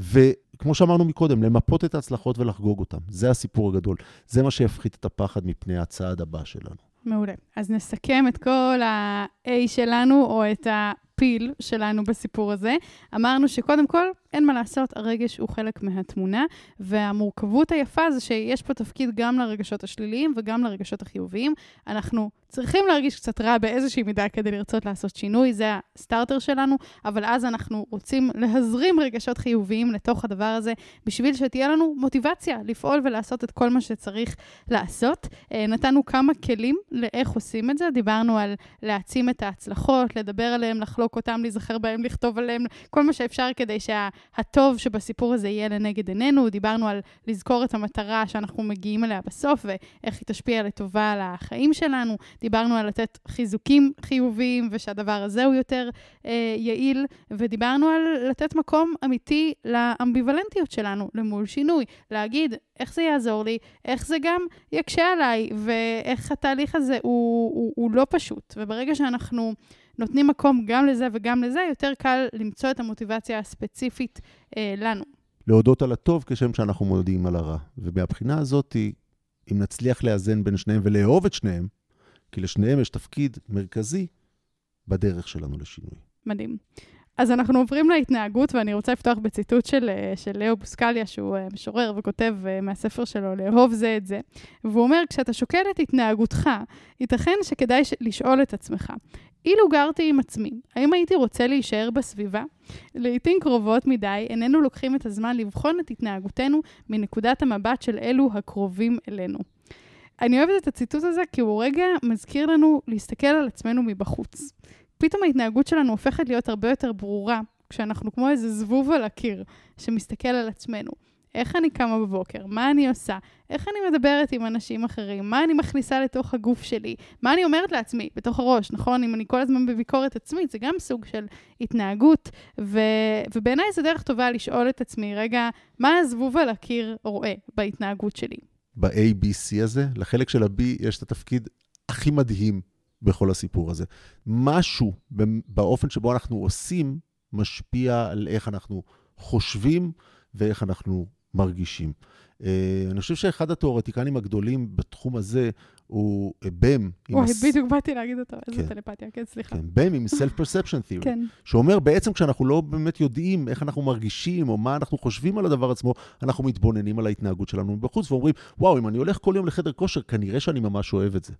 וכמו שאמרנו מקודם, למפות את ההצלחות ולחגוג אותם. זה הסיפור הגדול. זה מה שיפחית את הפחד מפני הצעד הבא שלנו. מעולה. אז נסכם את כל ה-A שלנו, או את הפיל שלנו בסיפור הזה. אמרנו שקודם כל, אין מה לעשות, הרגש הוא חלק מהתמונה, והמורכבות היפה זה שיש פה תפקיד גם לרגשות השליליים וגם לרגשות החיוביים. אנחנו צריכים להרגיש קצת רע באיזושהי מידה כדי לרצות לעשות שינוי, זה הסטארטר שלנו, אבל אז אנחנו רוצים להזרים רגשות חיוביים לתוך הדבר הזה, בשביל שתהיה לנו מוטיבציה לפעול ולעשות את כל מה שצריך לעשות. נתנו כמה כלים לאיך עושים את זה, דיברנו על להעצים את ההצלחות, לדבר עליהם, לחלוק אותם, להיזכר בהם, לכתוב עליהם, כל מה שאפשר כדי שהטוב שבסיפור הזה יהיה לנגד עינינו. דיברנו על לזכור את המטרה שאנחנו מגיעים אליה בסוף, ואיך היא תשפיע לטובה על החיים שלנו. דיברנו על לתת חיזוקים חיוביים, ושהדבר הזה הוא יותר יעיל, ודיברנו על לתת מקום אמיתי לאמביוולנטיות שלנו, למול שינוי, להגיד איך זה יעזור לי, איך זה גם יקשה עליי, ואיך התהליך הזה הוא לא פשוט. וברגע שאנחנו נותנים מקום גם לזה וגם לזה, יותר קל למצוא את המוטיבציה הספציפית לנו. להודות על הטוב כשם שאנחנו מודעים על הרע. ומהבחינה הזאת, אם נצליח לאזן בין שניהם ולאהוב את שניהם, כי לשניהם יש תפקיד מרכזי בדרך שלנו לשינוי. מדהים. אז אנחנו עוברים להתנהגות, ואני רוצה לפתוח בציטוט של לאו בוסקליה, שהוא משורר וכותב מהספר שלו, לאהוב זה את זה. והוא אומר, כשאתה שוקל את התנהגותך, ייתכן שכדאי לשאול את עצמך, אילו גרתי עם עצמי, האם הייתי רוצה להישאר בסביבה? לעתים קרובות מדי, איננו לוקחים את הזמן לבחון את התנהגותנו מנקודת המבט של אלו הקרובים אלינו. אני אוהבת את הציטוט הזה, כי הוא רגע מזכיר לנו להסתכל על עצמנו מבחוץ. פתאום ההתנהגות שלנו הופכת להיות הרבה יותר ברורה, כשאנחנו כמו איזה זבוב על הקיר, שמסתכל על עצמנו. איך אני קמה בבוקר? מה אני עושה? איך אני מדברת עם אנשים אחרים? מה אני מכניסה לתוך הגוף שלי? מה אני אומרת לעצמי בתוך הראש? נכון? אם אני כל הזמן בביקורת עצמית, זה גם סוג של התנהגות, ובעיניי זה דרך טובה לשאול את עצמי, רגע, מה הזבוב על הקיר רואה בהתנהגות שלי? ב-ABC הזה, לחלק של ה-B יש את התפקיד הכי מדהים בכל הסיפור הזה. משהו באופן שבו אנחנו עושים משפיע על איך אנחנו חושבים ואיך אנחנו מרגישים. אני חושב שאחד התיאורטיקנים הגדולים בתחום הזה הוא בם. וואי, בדיוק באתי להגיד אותו, איזה טלפתיה, כן, סליחה. כן, בם עם Self-Perception Theory, שאומר בעצם כשאנחנו לא באמת יודעים איך אנחנו מרגישים או מה אנחנו חושבים על הדבר עצמו, אנחנו מתבוננים על ההתנהגות שלנו בחוץ ואומרים, וואו, אם אני הולך כל יום לחדר כושר, כנראה שאני ממש אוהב את זה.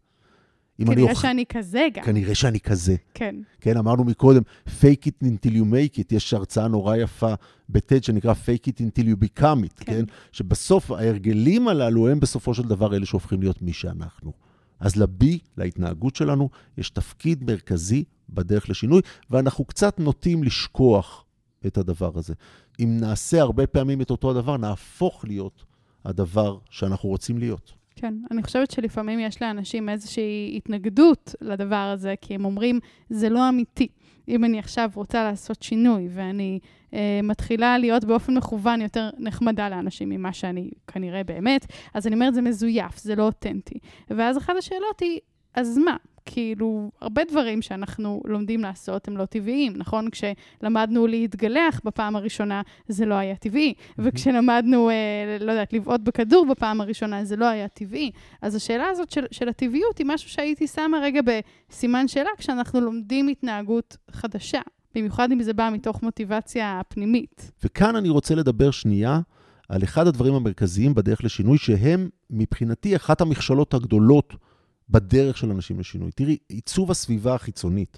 כנראה שאני כזה גם. כנראה שאני כזה. כן. כן, אמרנו מקודם, fake it until you make it, יש הרצאה נורא יפה בטד שנקרא fake it until you become it, כן? שבסוף ההרגלים הללו הם בסופו של דבר אלה שהופכים להיות מי שאנחנו. אז לבי, להתנהגות שלנו, יש תפקיד מרכזי בדרך לשינוי, ואנחנו קצת נוטים לשכוח את הדבר הזה. אם נעשה הרבה פעמים את אותו הדבר, נהפוך להיות הדבר שאנחנו רוצים להיות. כן, אני חושבת שלפעמים יש לאנשים איזושהי התנגדות לדבר הזה, כי הם אומרים, זה לא אמיתי. אם אני עכשיו רוצה לעשות שינוי, ואני מתחילה להיות באופן מכוון יותר נחמדה לאנשים ממה שאני כנראה באמת, אז אני אומרת, זה מזויף, זה לא אותנטי. ואז אחת השאלות היא, אז מה? כאילו, הרבה דברים שאנחנו לומדים לעשות הם לא טבעיים, נכון? כשלמדנו להתגלח בפעם הראשונה, זה לא היה טבעי. וכשלמדנו, לא יודעת, לבעוט בכדור בפעם הראשונה, זה לא היה טבעי. אז השאלה הזאת של הטבעיות היא משהו שהייתי שמה רגע בסימן שאלה, כשאנחנו לומדים התנהגות חדשה. במיוחד אם זה בא מתוך מוטיבציה פנימית. וכאן אני רוצה לדבר שנייה על אחד הדברים המרכזיים בדרך לשינוי, שהם מבחינתי אחת המכשלות הגדולות בדרך של אנשים לשינוי. תראי, עיצוב הסביבה החיצונית,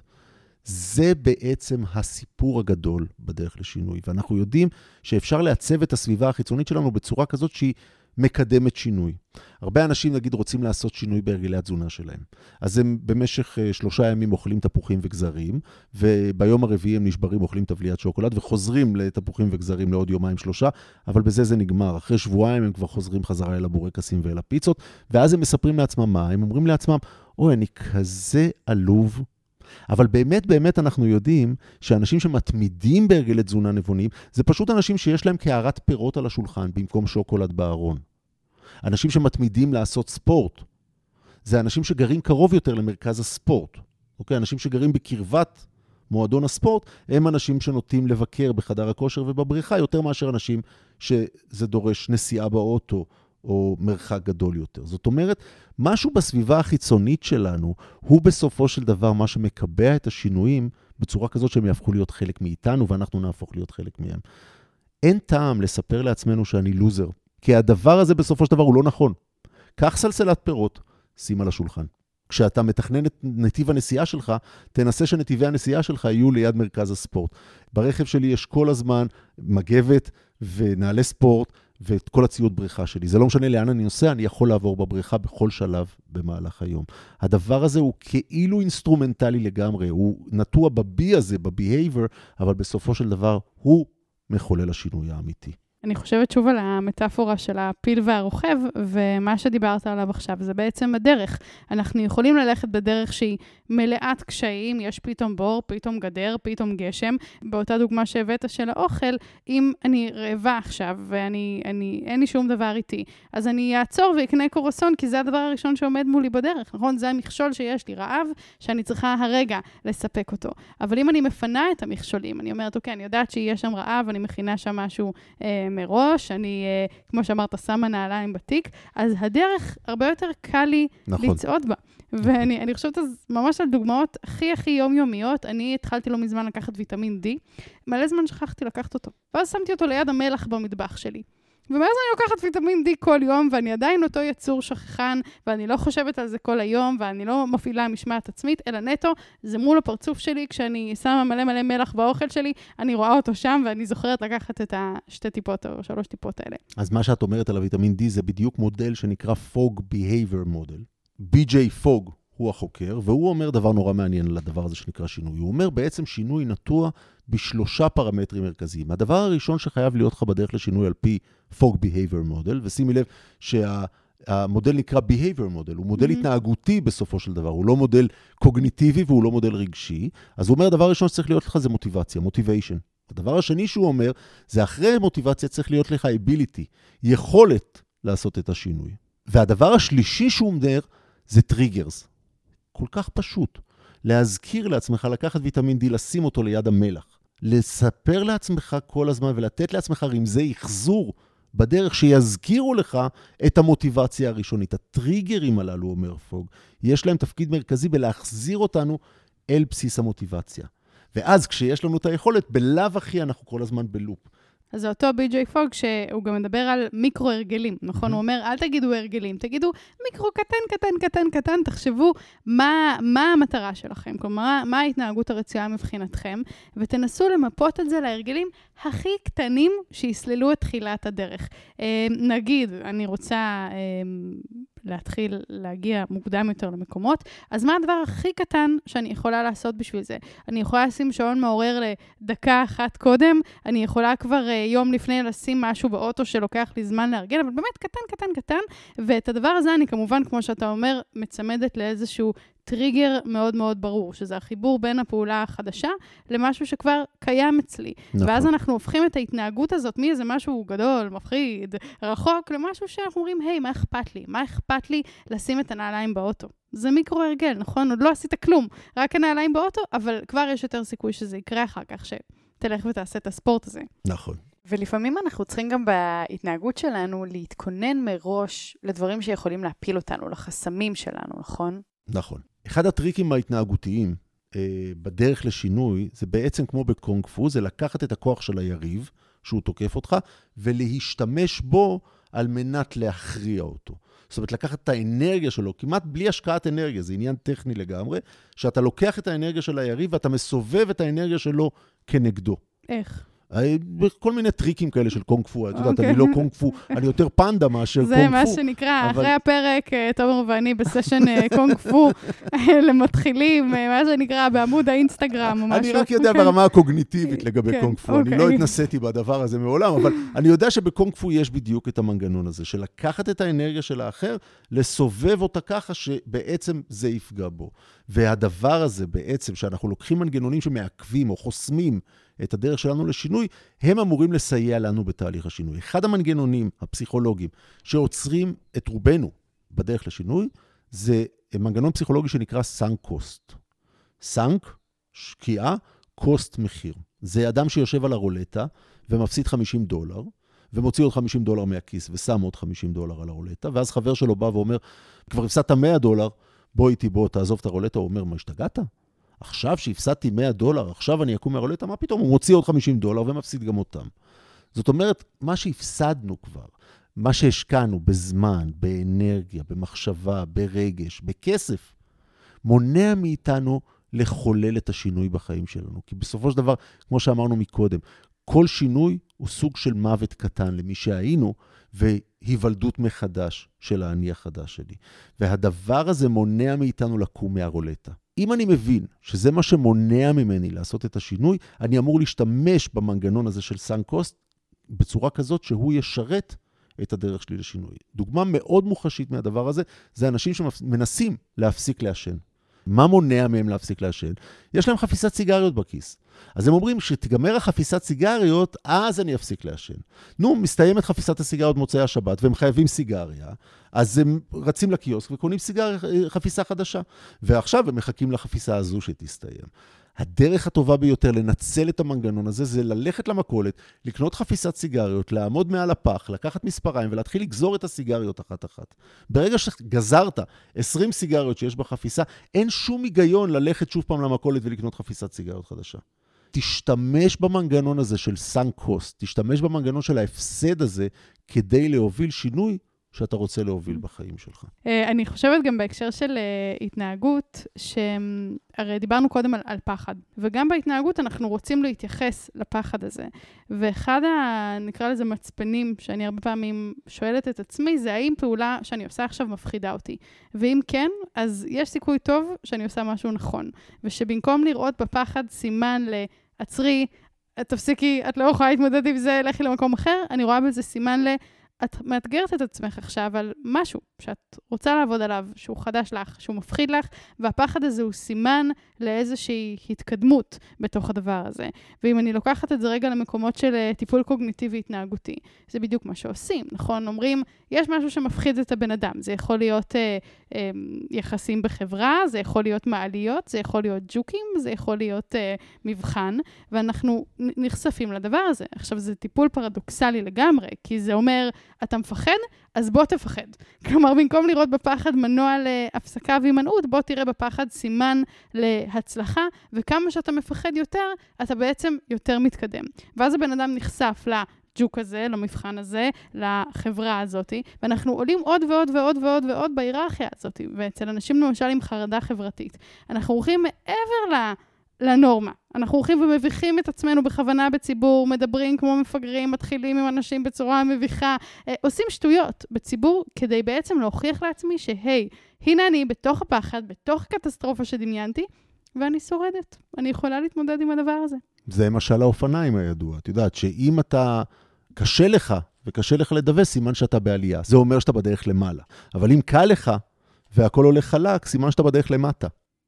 זה בעצם הסיפור הגדול בדרך לשינוי, ואנחנו יודעים שאפשר לעצב את הסביבה החיצונית שלנו בצורה כזאת שהיא מקדמת שינוי. הרבה אנשים, נגיד, רוצים לעשות שינוי בהרגלי התזונה שלהם. אז הם במשך 3 ימים אוכלים תפוחים וגזרים, וביום הרביעי הם נשברים, אוכלים תבליית שוקולד, וחוזרים לתפוחים וגזרים לעוד 2-3, אבל בזה זה נגמר. אחרי שבועיים הם כבר חוזרים חזרה אל הבורקסים ואל הפיצות, ואז הם מספרים לעצמם מה? הם אומרים לעצמם, אוי, אני כזה עלוב. אבל באמת, באמת אנחנו יודעים שאנשים שמתמידים בהרגלי תזונה נבונים, זה פשוט אנשים שיש להם קערת פירות על השולחן, במקום שוקולד בארון. אנשים שמתמידים לעשות ספורט, זה אנשים שגרים קרוב יותר למרכז הספורט. אוקיי? אנשים שגרים בקרבת מועדון הספורט, הם אנשים שנוטים לבקר בחדר הכושר ובבריכה, יותר מאשר אנשים שזה דורש נסיעה באוטו, או מרחק גדול יותר. זאת אומרת, משהו בסביבה החיצונית שלנו, הוא בסופו של דבר מה שמקבע את השינויים, בצורה כזאת שהם יהפכו להיות חלק מאיתנו, ואנחנו נהפוך להיות חלק מהם. אין טעם לספר לעצמנו שאני לוזר, כי הדבר הזה בסופו של דבר הוא לא נכון. קח סלסלת פירות, שים על השולחן. כשאתה מתכנן את נתיב הנסיעה שלך, תנסה שנתיבי הנסיעה שלך יהיו ליד מרכז הספורט. ברכב שלי יש כל הזמן מגבת ונעלי ספורט, ואת כל הציוד בריכה שלי. זה לא משנה לאן אני נוסע, אני יכול לעבור בבריכה בכל שלב במהלך היום. הדבר הזה הוא כאילו אינסטרומנטלי לגמרי, הוא נטוע בבי הזה, בbehavior, אבל בסופו של דבר הוא מחולל השינוי האמיתי. אני חושבת שוב על המטאפורה של הפיל והרוכב, ומה שדיברת עליו עכשיו זה בעצם הדרך. אנחנו יכולים ללכת בדרך שהיא מלאת קשיים, יש פתאום בור, פתאום גדר, פתאום גשם. באותה דוגמה שהבאת של האוכל, אם אני רעבה עכשיו ואין לי שום דבר איתי, אז אני אעצור ויקנה קורסון, כי זה הדבר הראשון שעומד מולי בדרך, נכון? זה המכשול שיש לי, רעב, שאני צריכה הרגע לספק אותו. אבל אם אני מפנה את המכשולים, אני אומרת, אוקיי, אני יודעת שיש שם רעב, אני מכינה שם משהו מראש, אני, כמו שאמרת, שמה נעליים בתיק, אז הדרך הרבה יותר קל לי לצעוד בה. ואני חושבת אז ממש על דוגמאות הכי יומיומיות, אני התחלתי לא מזמן לקחת ויטמין D, מלא זמן שכחתי לקחת אותו, ואז שמתי אותו ליד המלח במטבח שלי. ומאז אני לוקחת ויטמין D כל יום, ואני עדיין אותו יצור שכחן, ואני לא חושבת על זה כל היום, ואני לא מפעילה משמעת עצמית, אלא נטו, זה מול הפרצוף שלי, כשאני שמה מלא מלח באוכל שלי, אני רואה אותו שם, ואני זוכרת לקחת את 2 טיפות או 3 טיפות האלה. אז מה שאת אומרת על הוויטמין D, זה בדיוק מודל שנקרא Fogg Behavior Model. BJ Fogg הוא החוקר, והוא אומר דבר נורא מעניין על הדבר הזה שנקרא שינוי. הוא אומר בעצם שינוי נטוע ב3 פרמטרים מרכזיים. הדבר הראשון שחייב להיות לך בדרך לשינוי על פי Fogg Behavior Model, ושימי לב שהמודל נקרא Behavior Model, הוא מודל התנהגותי בסופו של דבר, הוא לא מודל קוגניטיבי והוא לא מודל רגשי. אז הוא אומר, הדבר הראשון שצריך להיות לך זה מוטיבציה, motivation. הדבר השני שהוא אומר, זה אחרי מוטיבציה צריך להיות לך ability, יכולת לעשות את השינוי. והדבר השלישי שהוא אומר, זה טריגרס. כל כך פשוט. להזכיר לעצמך, לקחת ויטמין D, לשים אותו ליד המלח. לספר לעצמך כל הזמן ולתת לעצמך רמזי יחזור בדרך שיזכירו לך את המוטיבציה הראשונית. הטריגרים הללו, אומר פוג, יש להם תפקיד מרכזי בלהחזיר אותנו אל בסיס המוטיבציה. ואז כשיש לנו את היכולת, בלאו הכי אנחנו כל הזמן בלופ. אז זה אותו בי.ג'יי פוג, שהוא גם מדבר על מיקרו-הרגלים, נכון? הוא אומר, אל תגידו הרגלים, תגידו מיקרו קטן, תחשבו מה המטרה שלכם, כלומר, מה ההתנהגות הרצויה מבחינתכם, ותנסו למפות את זה להרגלים הכי קטנים שיסללו את תחילת הדרך. נגיד, אני רוצה להתחיל להגיע מוקדם יותר למקומות, אז מה הדבר הכי קטן שאני יכולה לעשות בשביל זה? אני יכולה לשים שעון מעורר לדקה אחת קודם, אני יכולה כבר יום לפני לשים משהו באוטו שלוקח לי זמן להרגל, אבל באמת קטן, ואת הדבר הזה אני כמובן, כמו שאתה אומר, מצמדת לאיזשהו טריגר מאוד מאוד ברור, שזה החיבור בין הפעולה החדשה למשהו שכבר קיים אצלי. נכון. ואז אנחנו הופכים את ההתנהגות הזאת מאיזה משהו גדול, מפחיד, רחוק, למשהו שאנחנו אומרים, היי, מה אכפת לי? מה אכפת לי לשים את הנעליים באוטו? זה מיקרו הרגל, נכון? עוד לא עשית כלום, רק הנעליים באוטו, אבל כבר יש יותר סיכוי שזה יקרה אחר כך, שתלך ותעשה את הספורט הזה. נכון. ולפעמים אנחנו צריכים גם בהתנהגות שלנו להתכונן מראש לדברים שיכולים להפיל אותנו, לחסמים שלנו, נכון? נכון. אחד הטריקים ההתנהגותיים בדרך לשינוי, זה בעצם כמו בקונג פו, זה לקחת את הכוח של היריב, שהוא תוקף אותך, ולהשתמש בו על מנת להכריע אותו. זאת אומרת, לקחת את האנרגיה שלו, כמעט בלי השקעת אנרגיה, זה עניין טכני לגמרי, שאתה לוקח את האנרגיה של היריב, ואתה מסובב את האנרגיה שלו כנגדו. איך? כל מיני טריקים כאלה של קונג פו, את יודעת, אני לא קונג פו, אני יותר פנדה מאשר קונג פו. זה מה שנקרא, אחרי הפרק, תומר ואני בסשן קונג פו למתחילים, מה שנקרא בעמוד האינסטגרם או משהו. אני רק יודע ברמה הקוגניטיבית לגבי קונג פו, אני לא התנסיתי בדבר הזה מעולם, אבל אני יודע שבקונג פו יש בדיוק את המנגנון הזה, של לקחת את האנרגיה של האחר, לסובב אותה ככה שבעצם זה יפגע בו. והדבר הזה בעצם, שאנחנו לוקחים מנגנונים שמעכבים או חוסמים את הדרך שלנו לשינוי, הם אמורים לסייע לנו בתהליך השינוי. אחד המנגנונים הפסיכולוגיים שעוצרים את רובנו בדרך לשינוי, זה מנגנון פסיכולוגי שנקרא sunk cost. sunk, שקיעה, cost מחיר. זה אדם שיושב על הרולטה ומפסיד $50, ומוציא עוד $50 מהכיס ושם עוד $50 על הרולטה, ואז חבר שלו בא ואומר, כבר הפסדת $100, בוא איתי, בוא, תעזוב את הרולטה, הוא אומר, מה השתגעת? עכשיו שהפסדתי $100, עכשיו אני אקום מהרולטה, מה פתאום? הוא מוציא עוד $50 ומפסיד גם אותם. זאת אומרת, מה שהפסדנו כבר, מה שהשקענו בזמן, באנרגיה, במחשבה, ברגש, בכסף, מונע מאיתנו לחולל את השינוי בחיים שלנו. כי בסופו של דבר, כמו שאמרנו מקודם, כל שינוי הוא סוג של מוות קטן למי שהיינו, והיוולדות מחדש של האני החדש שלי. והדבר הזה מונע מאיתנו לקום מהרולטה. אם אני מבין שזה מה שמונע ממני לעשות את השינוי, אני אמור להשתמש במנגנון הזה של sunk cost בצורה כזאת שהוא ישרת את הדרך שלי לשינוי. דוגמה מאוד מוחשית מהדבר הזה, זה אנשים שמנסים להפסיק לעשן. מה מונע מהם להפסיק לעשן? יש להם חפיסת סיגריות בכיס. אז הם אומרים שתיגמר החפיסת סיגריות, אז אני אפסיק לעשן. נו, מסתיימת חפיסת הסיגריות מוצאי השבת, והם חייבים סיגריה, אז הם רצים לקיוסק וקונים חפיסה חדשה. ועכשיו הם מחכים לחפיסה הזו שתסתיים. הדרך הטובה ביותר לנצל את המנגנון הזה, זה ללכת למכולת, לקנות חפיסת סיגריות, לעמוד מעל הפח, לקחת מספריים ולהתחיל לגזור את הסיגריות אחת-אחת. ברגע שגזרת 20 סיגריות שיש בחפיסה, אין שום היגיון ללכת שוב פעם למכולת ולקנות חפיסת סיגריות חדשה. תשתמש במנגנון הזה של sunk cost, תשתמש במנגנון של ההפסד הזה, כדי להוביל שינוי שאתה רוצה להוביל בחיים שלך. אני חושבת גם בהקשר של התנהגות, שהרי דיברנו קודם על פחד, וגם בהתנהגות אנחנו רוצים להתייחס לפחד הזה. ואחד נקרא לזה מצפנים, שאני הרבה פעמים שואלת את עצמי, זה האם פעולה שאני עושה עכשיו מפחידה אותי. ואם כן, אז יש סיכוי טוב שאני עושה משהו נכון. ושבמקום לראות בפחד סימן לעצרי, תפסיקי, את לא יכולה להתמודד עם זה, לכי למקום אחר, אני רואה בזה סימן את מאתגרת את עצמך עכשיו על משהו שאת רוצה לעבוד עליו, שהוא חדש לך, שהוא מפחיד לך, והפחד הזה הוא סימן לאיזושהי התקדמות בתוך הדבר הזה. ואם אני לוקחת את זה רגע למקומות של טיפול קוגניטיבי התנהגותי, זה בדיוק מה שעושים, נכון? אומרים, יש משהו שמפחיד את הבן אדם, זה יכול להיות יחסים בחברה, זה יכול להיות מעליות, זה יכול להיות ג'וקים, זה יכול להיות מבחן, ואנחנו נחשפים לדבר הזה. עכשיו, זה טיפול פרדוקסלי לגמרי, כי זה אומר, אתה מפחד, אז בוא תפחד. כלומר, במקום לראות בפחד מנוע להפסקה והימנעות, בוא תראה בפחד סימן להצלחה, וכמה שאתה מפחד יותר, אתה בעצם יותר מתקדם. ואז הבן אדם נחשף לג'וק הזה, למבחן הזה, לחברה הזאת, ואנחנו עולים עוד ועוד ועוד ועוד ועוד בהיררכיה הזאת, ואצל אנשים למשל עם חרדה חברתית. אנחנו הולכים מעבר לנורמה. אנחנו הולכים ומביכים את עצמנו בכוונה בציבור, מדברים כמו מפגרים, מתחילים עם אנשים בצורה מביכה, עושים שטויות בציבור כדי בעצם להוכיח לעצמי שהי, הנה אני בתוך הפחד, בתוך קטסטרופה שדמיינתי, ואני שורדת. אני יכולה להתמודד עם הדבר הזה. זה משל האופניים הידוע. את יודעת שאם אתה קשה לך וקשה לך לדווס, סימן שאתה בעלייה. זה אומר שאתה בדרך למעלה. אבל אם קל לך והכל הולך חלק, סימן שאתה בדרך למטה.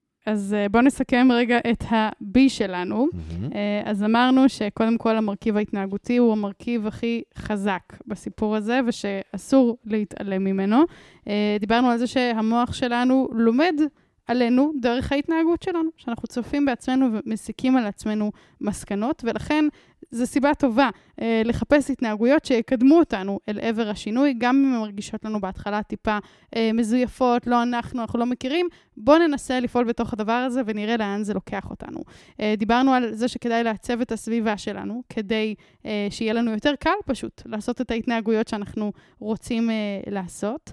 אז בואו נסכם רגע את ה-B שלנו. אז אמרנו שקודם כל המרכיב ההתנהגותי הוא המרכיב הכי חזק בסיפור הזה, ושאסור להתעלם ממנו. דיברנו על זה שהמוח שלנו לומד עלינו דרך ההתנהגות שלנו, שאנחנו צופים בעצמנו ומסיקים על עצמנו מסקנות, ולכן זו סיבה טובה לחפש התנהגויות שיקדמו אותנו אל עבר השינוי, גם אם הן מרגישות לנו בהתחלה טיפה מזויפות, לא אנחנו לא מכירים, בואו ננסה לפעול בתוך הדבר הזה ונראה לאן זה לוקח אותנו. דיברנו על זה שכדאי לעצב את הסביבה שלנו, כדי שיהיה לנו יותר קל פשוט לעשות את ההתנהגויות שאנחנו רוצים לעשות.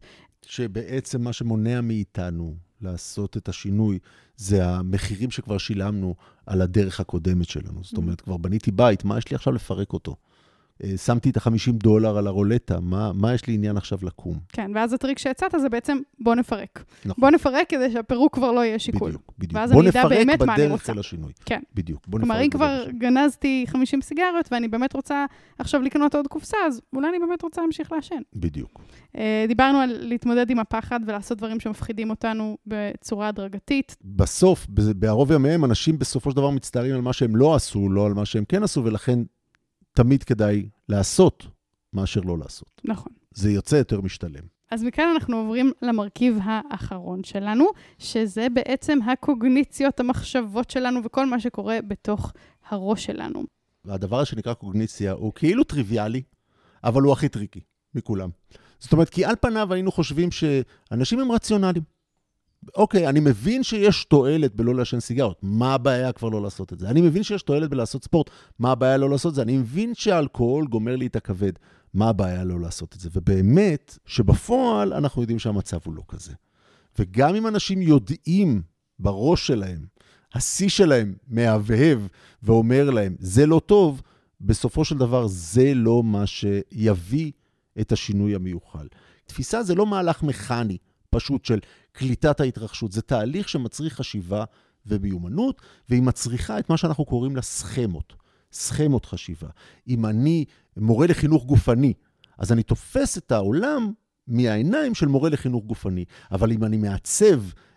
שבעצם מה שמונע מאיתנו לעשות את השינוי, זה המחירים שכבר שילמנו על הדרך הקודמת שלנו. זאת אומרת, כבר בניתי בית, מה יש לי עכשיו לפרק אותו? שמתי את $50 על הרולטה, מה יש לי עניין עכשיו לקום? כן, ואז הטריק שהצעת זה בעצם בוא נפרק. נכון. בוא נפרק כדי שהפירוק כבר לא יהיה שיקול. בדיוק. ואז אני אדע באמת מה אני רוצה. בדרך אל השינוי. כן. בדיוק. כלומר, אם כבר גנזתי 50 סיגריות ואני באמת רוצה עכשיו לקנות עוד קופסה, אז אולי אני באמת רוצה להמשיך לעשן. בדיוק. דיברנו על להתמודד עם הפחד ולעשות דברים שמפחידים אותנו בצורה הדרגתית. בסוף, בערוב ימיהם, אנשים בסופו של דבר מצטערים על מה שהם לא עשו, לא על מה שהם כן עשו, ולכן תמיד כדאי לעשות מאשר לא לעשות. נכון. זה יוצא יותר משתלם. אז מכאן אנחנו עוברים למרכיב האחרון שלנו, שזה בעצם הקוגניציות, המחשבות שלנו וכל מה שקורה בתוך הראש שלנו. והדבר שנקרא קוגניציה הוא כאילו טריוויאלי, אבל הוא הכי טריקי מכולם. זאת אומרת, כי על פניו היינו חושבים שאנשים הם רציונליים. אוקיי, אני מבין שיש תועלת בלא לעשן סיגרות. מה הבעיה כבר לא לעשות את זה? אני מבין שיש תועלת בלעשות ספורט. מה הבעיה לא לעשות את זה? אני מבין שהאלכוהול גומר לי את הכבד. מה הבעיה לא לעשות את זה? ובאמת, שבפועל אנחנו יודעים שהמצב הוא לא כזה. וגם אם אנשים יודעים בראש שלהם, השיא שלהם מהבהב ואומר להם, זה לא טוב, בסופו של דבר זה לא מה שיביא את השינוי המיוחל. תפיסה זה לא מהלך מכני, פשוט של קליטת ההתרחשות. זה תהליך שמצריך חשיבה ומיומנות, והיא מצריכה את מה שאנחנו קוראים לה סכמות. סכמות חשיבה. אם אני מורה לחינוך גופני, אז אני תופס את העולם מהעיניים של מורה לחינוך גופני. אבל אם אני מעצב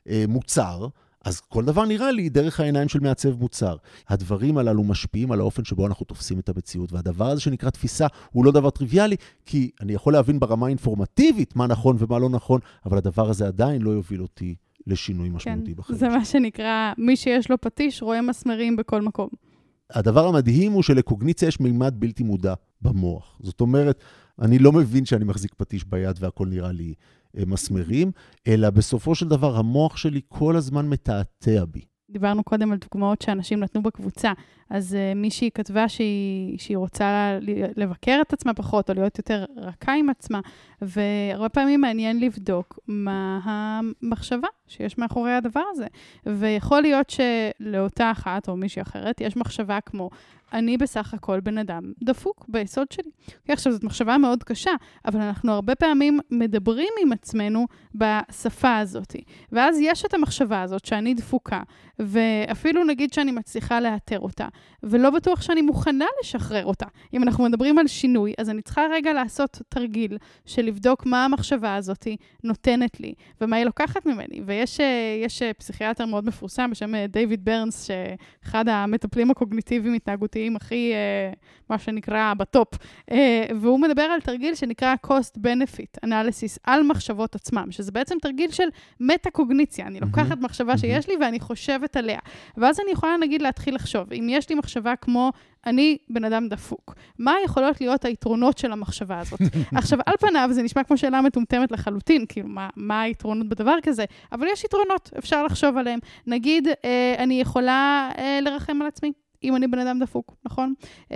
מוצר, אז כל דבר נראה לי דרך העיניים של מעצב מוצר. הדברים הללו משפיעים על האופן שבו אנחנו תופסים את המציאות, והדבר הזה שנקרא תפיסה הוא לא דבר טריוויאלי, כי אני יכול להבין ברמה האינפורמטיבית מה נכון ומה לא נכון, אבל הדבר הזה עדיין לא יוביל אותי לשינוי משמעותי בחיים. זה מה שנקרא, מי שיש לו פטיש רואה מסמרים בכל מקום. הדבר המדהים הוא שלקוגניציה יש מימד בלתי מודע במוח. זאת אומרת, אני לא מבין שאני מחזיק פטיש ביד והכל נראה לי מסמרים, אלא בסופו של דבר המוח שלי כל הזמן מתעתע בי. דיברנו קודם על דוגמאות שאנשים נתנו בקבוצה, אז מישהי כתבה שהיא רוצה לבקר את עצמה פחות, או להיות יותר רכה עם עצמה, והרבה פעמים מעניין לבדוק מה המחשבה שיש מאחורי הדבר הזה. ויכול להיות שלאותה אחת, או מישהי אחרת, יש מחשבה כמו, אני בסך הכל בן אדם דפוק ביסוד שלי. עכשיו, זאת מחשבה מאוד קשה, אבל אנחנו הרבה פעמים מדברים עם עצמנו בשפה הזאת. ואז יש את המחשבה הזאת שאני דפוקה, ואפילו נגיד שאני מצליחה לאתר אותה, ולא בטוח שאני מוכנה לשחרר אותה. אם אנחנו מדברים על שינוי, אז אני צריכה רגע לעשות תרגיל של לבדוק מה המחשבה הזאת נותנת לי, ומה היא לוקחת ממני. ויש פסיכיאטר מאוד מפורסם בשם דיוויד ברנס, שאחד המטפלים הקוגניטיביים התנהגותיים הכי, מה שנקרא, בטופ. והוא מדבר על תרגיל שנקרא cost benefit analysis על מחשבות עצמם, שזה בעצם תרגיל של מטה-קוגניציה. אני לוקחת מחשבה שיש לי ואני חושבת עליה. ואז אני יכולה, נגיד, להתחיל לחשוב. אם יש לי מחשבה כמו, אני בן אדם דפוק, מה יכולות להיות היתרונות של המחשבה הזאת? עכשיו, על פניו, זה נשמע כמו שאלה מטומטמת לחלוטין, כאילו, מה היתרונות בדבר כזה? אבל יש יתרונות, אפשר לחשוב עליהם. נגיד, אני יכולה לרחם על עצמי. אם אני בן אדם דפוק, נכון?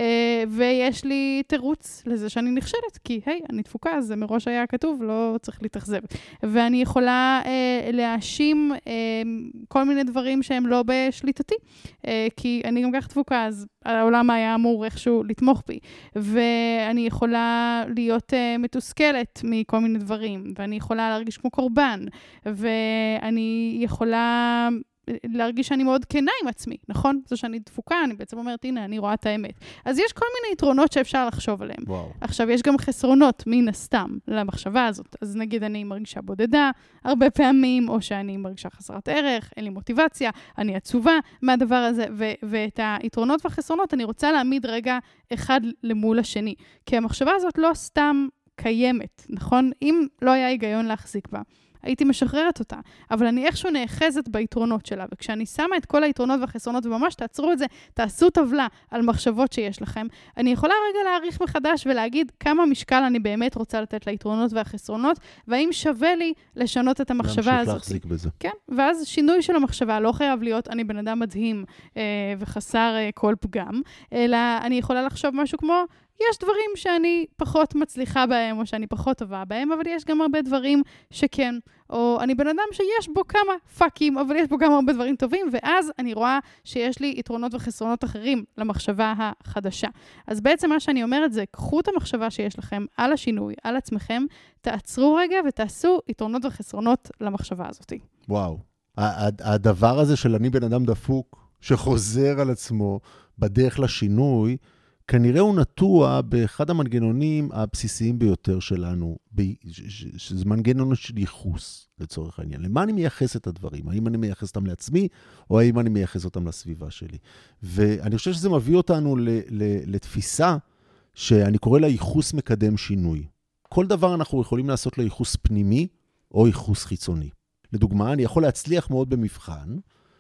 ויש לי תירוץ לזה שאני נכשלת, כי היי, אני דפוקה, אז זה מראש היה כתוב, לא צריך להתאכזב. ואני יכולה להאשים כל מיני דברים שהם לא בשליטתי, כי אני גם כך דפוקה, אז העולם היה אמור איכשהו לתמוך בי. ואני יכולה להיות מתוסכלת מכל מיני דברים, ואני יכולה להרגיש כמו קורבן, ואני יכולה להרגיש שאני מאוד כנה עם עצמי, נכון? זה שאני דפוקה, אני בעצם אומרת, הנה, אני רואה את האמת. אז יש כל מיני יתרונות שאפשר לחשוב עליהם. וואו. עכשיו, יש גם חסרונות מן הסתם למחשבה הזאת. אז נגיד, אני מרגישה בודדה הרבה פעמים, או שאני מרגישה חסרת ערך, אין לי מוטיבציה, אני עצובה מהדבר הזה, ואת היתרונות והחסרונות אני רוצה להעמיד רגע אחד למול השני. כי המחשבה הזאת לא סתם קיימת, נכון? אם לא היה היגיון להחזיק בה, הייתי משחררת אותה, אבל אני איכשהו נאחזת ביתרונות שלה, וכשאני שמה את כל היתרונות והחסרונות, וממש תעצרו את זה, תעשו טבלה על מחשבות שיש לכם, אני יכולה רגע להעריך מחדש ולהגיד כמה משקל אני באמת רוצה לתת ליתרונות והחסרונות, והאם שווה לי לשנות את המחשבה הזאת. להחזיק בזה. כן, ואז שינוי של המחשבה לא חייב להיות, אני בן אדם מדהים וחסר כל פגם, אלא אני יכולה לחשוב משהו כמו, יש דברים שאני פחות מצליחה בהם, או שאני פחות טובה בהם, אבל יש גם הרבה דברים שכן. או אני בן אדם שיש בו כמה פאקים, אבל יש בו גם הרבה דברים טובים, ואז אני רואה שיש לי יתרונות וחסרונות אחרים למחשבה החדשה. אז בעצם מה שאני אומרת זה, קחו את המחשבה שיש לכם על השינוי, על עצמכם, תעצרו רגע ותעשו יתרונות וחסרונות למחשבה הזאת. וואו. הדבר הזה של אני בן אדם דפוק, שחוזר על עצמו בדרך לשינוי, כנראה הוא נטוע באחד המנגנונים הבסיסיים ביותר שלנו, שזה מנגנון של ייחוס, לצורך העניין. למה אני מייחס את הדברים? האם אני מייחס אותם לעצמי, או האם אני מייחס אותם לסביבה שלי? ואני חושב שזה מביא אותנו לתפיסה שאני קורא לה ייחוס מקדם שינוי. כל דבר אנחנו יכולים לעשות לייחוס פנימי, או ייחוס חיצוני. לדוגמה, אני יכול להצליח מאוד במבחן,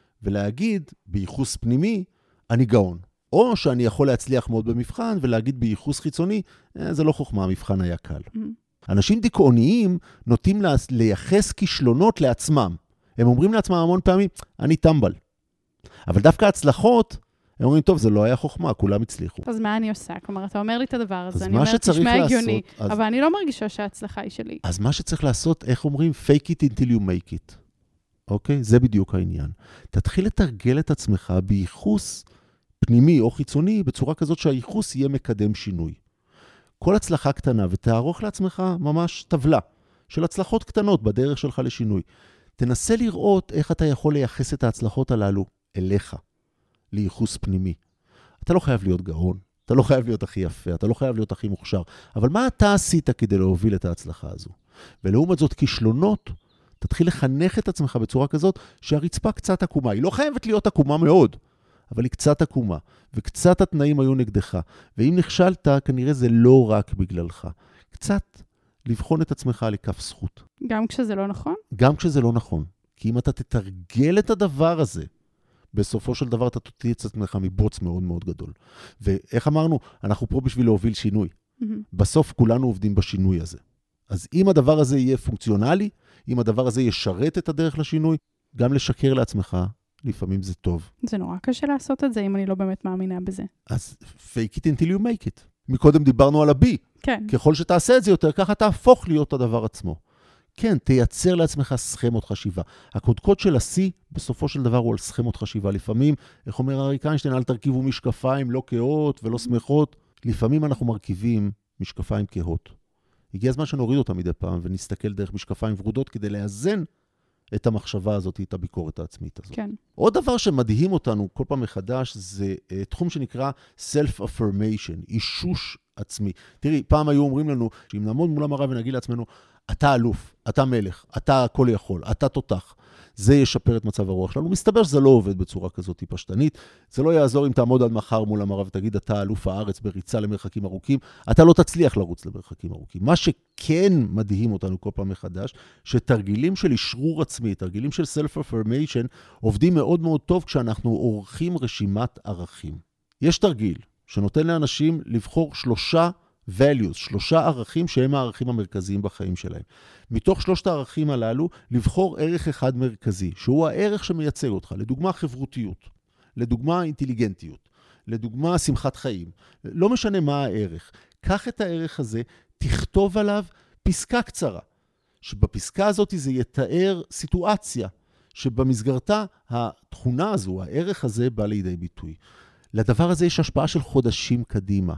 ולהגיד, בייחוס פנימי, אני גאון. או שאני יכול להצליח מאוד במבחן, ולהגיד בייחוס חיצוני, זה לא חוכמה, המבחן היה קל. אנשים דיכאוניים נוטים לייחס כישלונות לעצמם. הם אומרים לעצמם המון פעמים, אני טמבל. אבל דווקא הצלחות, הם אומרים, טוב, זה לא היה חוכמה, כולם הצליחו. אז מה אני עושה? כלומר, אתה אומר לי את הדבר הזה, אני אומרת, נשמע הגיוני, אבל אני לא מרגישה שההצלחה היא שלי. אז מה שצריך לעשות, איך אומרים? fake it until you make it. אוקיי? זה בדיוק העניין. תתחיל לתרגל את עצמך בייחוס פנימי או חיצוני, בצורה כזאת שהייחוס יהיה מקדם שינוי. כל הצלחה קטנה, ותערוך לעצמך ממש טבלה של הצלחות קטנות בדרך שלך לשינוי. תנסה לראות איך אתה יכול לייחס את ההצלחות הללו אליך, לייחוס פנימי. אתה לא חייב להיות גאון, אתה לא חייב להיות הכי יפה, אתה לא חייב להיות הכי מוכשר, אבל מה אתה עשית כדי להוביל את ההצלחה הזו? ולעומת זאת כישלונות, תתחיל לחנך את עצמך בצורה כזאת שהרצפה קצת עקומה. היא לא חייבת להיות עקומה מאוד, אבל היא קצת עקומה, וקצת התנאים היו נגדך. ואם נכשלת, כנראה זה לא רק בגללך. קצת לבחון את עצמך לכף זכות. גם כשזה לא נכון? גם כשזה לא נכון. כי אם אתה תתרגל את הדבר הזה, בסופו של דבר אתה תוציא את עצמך מבוץ מאוד מאוד גדול. ואיך אמרנו? אנחנו פה בשביל להוביל שינוי. בסוף כולנו עובדים בשינוי הזה. אז אם הדבר הזה יהיה פונקציונלי, אם הדבר הזה ישרת את הדרך לשינוי, גם לשקר לעצמך, לפעמים זה טוב. זה נורא קשה לעשות את זה, אם אני לא באמת מאמינה בזה. אז fake it until you make it. מקודם דיברנו על ה-B. כן. ככל שתעשה את זה יותר, ככה תהפוך להיות הדבר עצמו. כן, תייצר לעצמך סכמות חשיבה. הקודקוד של ה-C, בסופו של דבר, הוא על סכמות חשיבה. לפעמים, איך אומר אריק איינשטיין, אל תרכיבו משקפיים לא כהות ולא שמחות. לפעמים אנחנו מרכיבים משקפיים כהות. הגיע הזמן שנוריד אותם מדי פעם, ונסתכל דרך משקפיים ורודות, כדי לאזן את המחשבה הזאת, את הביקורת העצמית הזאת. כן. עוד דבר שמדהים אותנו כל פעם מחדש, זה תחום שנקרא self-affirmation, אישוש עצמי. תראי, פעם היו אומרים לנו, שאם נעמוד מול המראה ונגיד לעצמנו, אתה אלוף, אתה מלך, אתה הכל יכול, אתה תותח. זה ישפר את מצב הרוח שלנו. מסתבר שזה לא עובד בצורה כזאת פשטנית. זה לא יעזור אם תעמוד עד מחר מול המראה ותגיד, אתה אלוף הארץ בריצה למרחקים ארוכים. אתה לא תצליח לרוץ למרחקים ארוכים. מה שכן מדהים אותנו כל פעם מחדש, שתרגילים של אישרור עצמי, תרגילים של self-affirmation, עובדים מאוד מאוד טוב כשאנחנו עורכים רשימת ערכים. יש תרגיל שנותן לאנשים לבחור 3 values, 3 ערכים שהם הערכים המרכזיים בחיים שלהם. מתוך 3 הערכים הללו, לבחור ערך אחד מרכזי, שהוא הערך שמייצג אותך. לדוגמה, חברותיות, לדוגמה, אינטליגנטיות, לדוגמה, שמחת חיים. לא משנה מה הערך. קח את הערך הזה, תכתוב עליו פסקה קצרה, שבפסקה הזאת זה יתאר סיטואציה, שבמסגרתה התכונה הזו, הערך הזה בא לידי ביטוי. לדבר הזה יש השפעה של חודשים קדימה.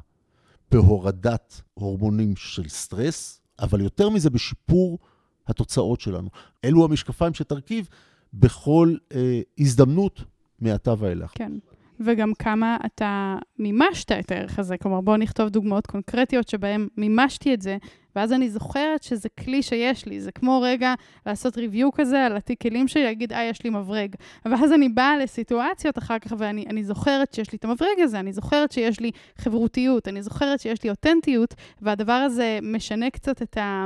בהורדת הורמונים של סטרס, אבל יותר מזה בשיפור התוצאות שלנו. אלו המשקפיים שתרכיב בכל הזדמנות מעתה ואילך. כן. וגם כמה אתה מימשת את הערך הזה. כלומר, בואו נכתוב דוגמאות קונקרטיות שבהן מימשתי את זה, ואז אני זוכרת שזה כלי שיש לי. זה כמו רגע לעשות ריוויו כזה על התיק כלים שלי, להגיד, יש לי מברג. ואז אני באה לסיטואציות אחר כך, ואני זוכרת שיש לי את המברג הזה, אני זוכרת שיש לי חברותיות, אני זוכרת שיש לי אותנטיות, והדבר הזה משנה קצת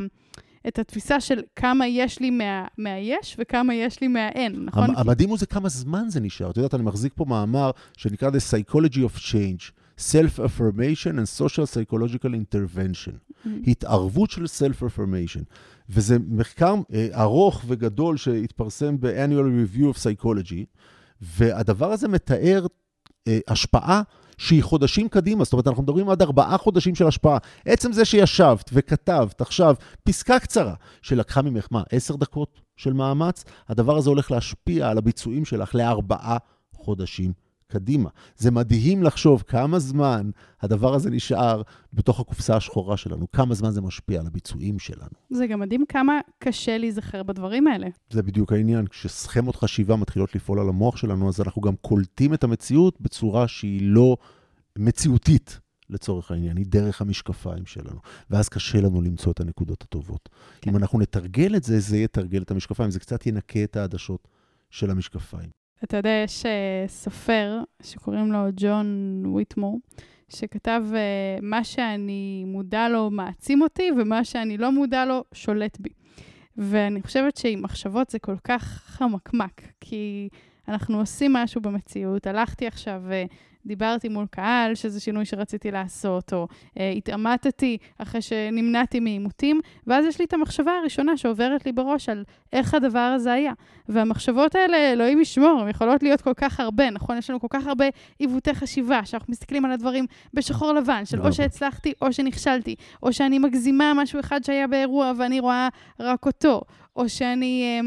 את התפיסה של כמה יש לי מהיש וכמה יש לי מהאין, נכון? המדהים הוא זה כמה זמן זה נשאר. אתה יודעת, אני מחזיק פה מאמר שנקרא The Psychology of Change, Self-Affirmation and Social Psychological Intervention. התערבות של Self-Affirmation. וזה מחקר ארוך וגדול שהתפרסם ב-Annual Review of Psychology, והדבר הזה מתאר השפעה שהיא חודשים קדימה, זאת אומרת, אנחנו מדברים עד 4 חודשים של השפעה. עצם זה שישבת וכתבת עכשיו פסקה קצרה שלקחה ממך, 10 דקות של מאמץ, הדבר הזה הולך להשפיע על הביצועים שלך ל4 חודשים קדימה. זה מדהים לחשוב כמה זמן הדבר הזה נשאר בתוך הקופסה השחורה שלנו, כמה זמן זה משפיע על הביצועים שלנו. זה גם מדהים כמה קשה להיזכר בדברים האלה. זה בדיוק העניין, כשסכמות חשיבה מתחילות לפעול על המוח שלנו, אז אנחנו גם קולטים את המציאות בצורה שהיא לא מציאותית לצורך העניין, היא דרך המשקפיים שלנו, ואז קשה לנו למצוא את הנקודות הטובות. כן. אם אנחנו נתרגל את זה, זה יתרגל את המשקפיים, זה קצת ינקה את העדשות של המשקפיים. אתה יודע, יש סופר שקוראים לו ג'ון וויטמור, שכתב מה שאני מודע לו מעצים אותי, ומה שאני לא מודע לו שולט בי. ואני חושבת שעם מחשבות זה כל כך חמקמק, כי אנחנו עושים משהו במציאות. הלכתי עכשיו דיברתי מול קהל, שזה שינוי שרציתי לעשות, או התאמתתי אחרי שנמנעתי מעימותים, ואז יש לי את המחשבה הראשונה שעוברת לי בראש על איך הדבר הזה היה. והמחשבות האלה, אלוהים ישמור, הן יכולות להיות כל כך הרבה, נכון? יש לנו כל כך הרבה עיוותי חשיבה, שאנחנו מסתכלים על הדברים בשחור לבן, של או שהצלחתי או שנכשלתי, או שאני מגזימה משהו אחד שהיה באירוע ואני רואה רק אותו, או שאני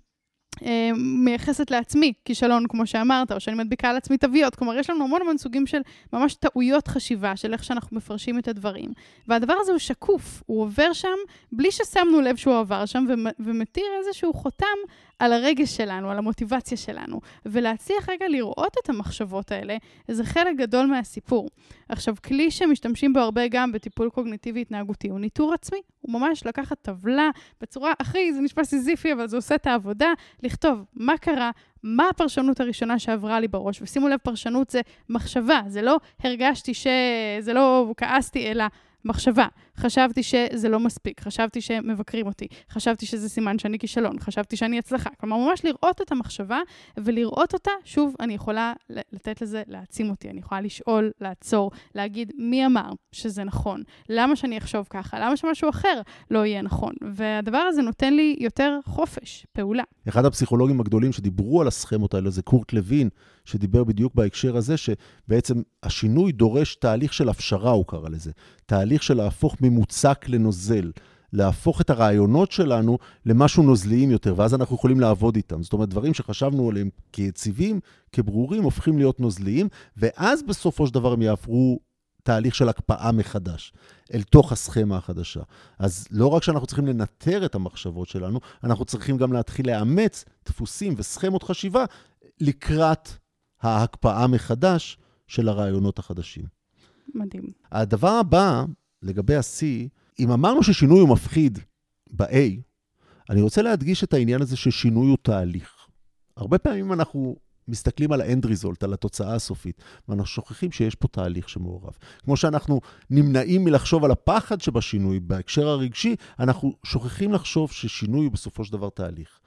מייחסת לעצמי כישלון, כמו שאמרת, או שאני מדביקה על עצמי תוויות. כלומר, יש לנו המון המון סוגים של ממש טעויות חשיבה, של איך שאנחנו מפרשים את הדברים. והדבר הזה הוא שקוף, הוא עובר שם, בלי ששמנו לב שהוא עבר שם, ומתיר איזשהו חותם על הרגש שלנו, על המוטיבציה שלנו. ולהצליח רגע לראות את המחשבות האלה, זה חלק גדול מהסיפור. עכשיו, כלי שמשתמשים בו הרבה גם בטיפול קוגניטיבי התנהגותי, הוא ניטור עצמי. הוא ממש לקחת טבלה בצורה, אחי, זה נשמע סיזיפי, אבל זה עושה את העבודה, לכתוב מה קרה, מה הפרשנות הראשונה שעברה לי בראש, ושימו לב, פרשנות זה מחשבה, זה לא הרגשתי זה לא כעסתי, אלא מחשבה. חשבתי שזה לא מספיק, חשבתי שמבקרים אותי, חשבתי שזה סימן שאני כישלון, חשבתי שאני הצלחה. כלומר, ממש לראות את המחשבה, ולראות אותה, שוב, אני יכולה לתת לזה, להעצים אותי, אני יכולה לשאול, לעצור, להגיד מי אמר שזה נכון, למה שאני אחשוב ככה, למה שמשהו אחר לא יהיה נכון. והדבר הזה נותן לי יותר חופש, פעולה. אחד הפסיכולוגים הגדולים שדיברו על הסכמות האלה, זה קורט לוין, שדיבר בדיוק בהקשר הזה, שבעצם השינוי דורש תהליך של הפשרה, הוא קרא לזה. תהליך של להפוך ממוצק לנוזל, להפוך את הרעיונות שלנו למשהו נוזליים יותר, ואז אנחנו יכולים לעבוד איתם. זאת אומרת, דברים שחשבנו עליהם כיציבים, כברורים, הופכים להיות נוזליים, ואז בסופו של דבר הם יעברו תהליך של הקפאה מחדש, אל תוך הסכמה החדשה. אז לא רק שאנחנו צריכים לנטר את המחשבות שלנו, אנחנו צריכים גם להתחיל לאמץ דפוסים וסכמות חשיבה לקראת ההקפאה מחדש של הרעיונות החדשים. מדהים. הדבר הבא, לגבי ה-C, אם אמרנו ששינוי הוא מפחיד ב-A, אני רוצה להדגיש את העניין הזה ששינוי הוא תהליך. הרבה פעמים אנחנו מסתכלים על ה-end result, על התוצאה הסופית, ואנחנו שוכחים שיש פה תהליך שמעורב. כמו שאנחנו נמנעים מלחשוב על הפחד שבשינוי, בהקשר הרגשי, אנחנו שוכחים לחשוב ששינוי הוא בסופו של דבר תהליך.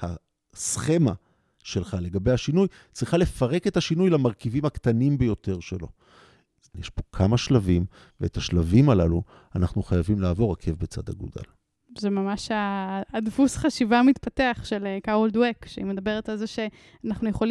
הסכמה שלך לגבי השינוי, צריכה לפרק את השינוי למרכיבים הקטנים ביותר שלו. יש פה כמה שלבים, ואת השלבים הללו אנחנו חייבים לעבור עקב בצד אגודל. זה ממש הדפוס חשיבה מתפתח של קארול דווק, שהיא מדברת על זה שאנחנו יכולים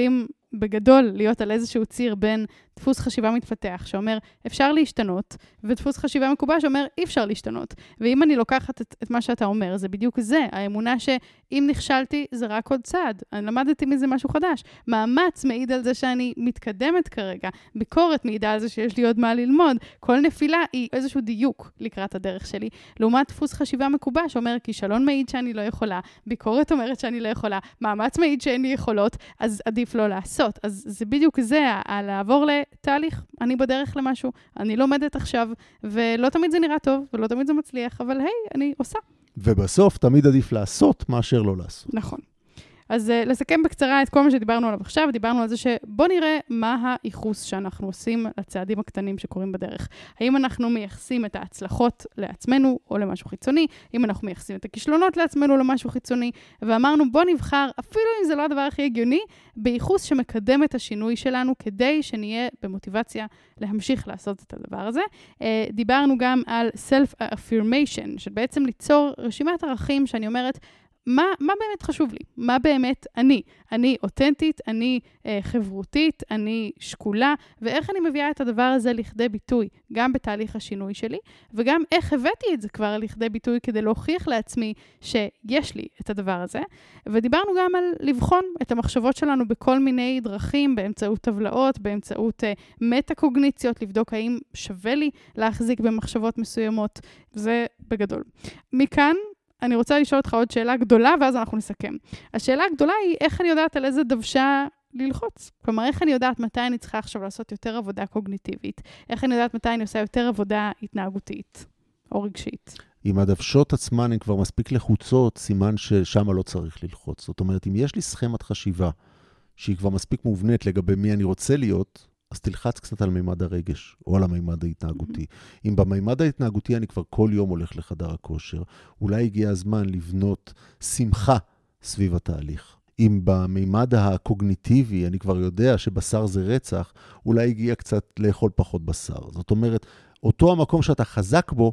בגדול להיות על איזשהו ציר בין דפוס חשיבה מתפתח שאומר אפשר להשתנות, ודפוס חשיבה מקובע שאומר אי אפשר להשתנות. ואם אני לוקחת את מה שאתה אומר, זה בדיוק זה, האמונה שאם נכשלתי זה רק עוד צעד, אני למדתי מזה משהו חדש. מאמץ מעיד על זה שאני מתקדמת כרגע, ביקורת מעידה על זה שיש לי עוד מה ללמוד, כל נפילה היא איזשהו דיוק לקראת הדרך שלי. לעומת דפוס חשיבה מקובע שאומר כישלון מעיד שאני לא יכולה, ביקורת אומרת שאני לא יכולה, מאמץ מעיד שאין לי יכולות, אז עדיף לא לעשות. אז זה בדיוק זה, לעבור לתהליך, אני בדרך למשהו, אני לומדת עכשיו, ולא תמיד זה נראה טוב, ולא תמיד זה מצליח, אבל היי, אני עושה. ובסוף תמיד עדיף לעשות מאשר לא לעשות. נכון. אז לסכם בקצרה את כל מה שדיברנו עליו עכשיו, דיברנו על זה שבוא נראה מה הייחוס שאנחנו עושים לצעדים הקטנים שקורים בדרך. האם אנחנו מייחסים את ההצלחות לעצמנו או למשהו חיצוני, אם אנחנו מייחסים את הכישלונות לעצמנו למשהו חיצוני, ואמרנו בוא נבחר, אפילו אם זה לא הדבר הכי הגיוני, בייחוס שמקדם את השינוי שלנו כדי שנהיה במוטיבציה להמשיך לעשות את הדבר הזה. דיברנו גם על self-affirmation, שבעצם ליצור רשימת ערכים שאני אומרת, מה באמת חשוב לי? מה באמת אני? אני אותנטית, אני חברותית, אני שקולה, ואיך אני מביאה את הדבר הזה לכדי ביטוי, גם בתהליך השינוי שלי, וגם איך הבאתי את זה כבר לכדי ביטוי כדי להוכיח לעצמי שיש לי את הדבר הזה. ודיברנו גם על לבחון את המחשבות שלנו בכל מיני דרכים, באמצעות טבלאות, באמצעות מטה-קוגניציות, לבדוק האם שווה לי להחזיק במחשבות מסוימות, זה בגדול. מכאן, אני רוצה לשאול אותך עוד שאלה גדולה, ואז אנחנו נסכם. השאלה הגדולה היא, איך אני יודעת על איזה דוושה ללחוץ? כלומר, איך אני יודעת מתי אני צריכה עכשיו לעשות יותר עבודה קוגניטיבית? איך אני יודעת מתי אני עושה יותר עבודה התנהגותית או רגשית? אם הדוושות עצמן הן כבר מספיק לחוצות, סימן ששם לא צריך ללחוץ. זאת אומרת, אם יש לי סכמת חשיבה, שהיא כבר מספיק מובנית לגבי מי אני רוצה להיות, אז תלחץ קצת על מימד הרגש, או על המימד ההתנהגותי. אם במימד ההתנהגותי אני כבר כל יום הולך לחדר הכושר, אולי הגיע הזמן לבנות שמחה סביב התהליך. אם במימד הקוגניטיבי אני כבר יודע שבשר זה רצח, אולי הגיע קצת לאכול פחות בשר. זאת אומרת, אותו המקום שאתה חזק בו,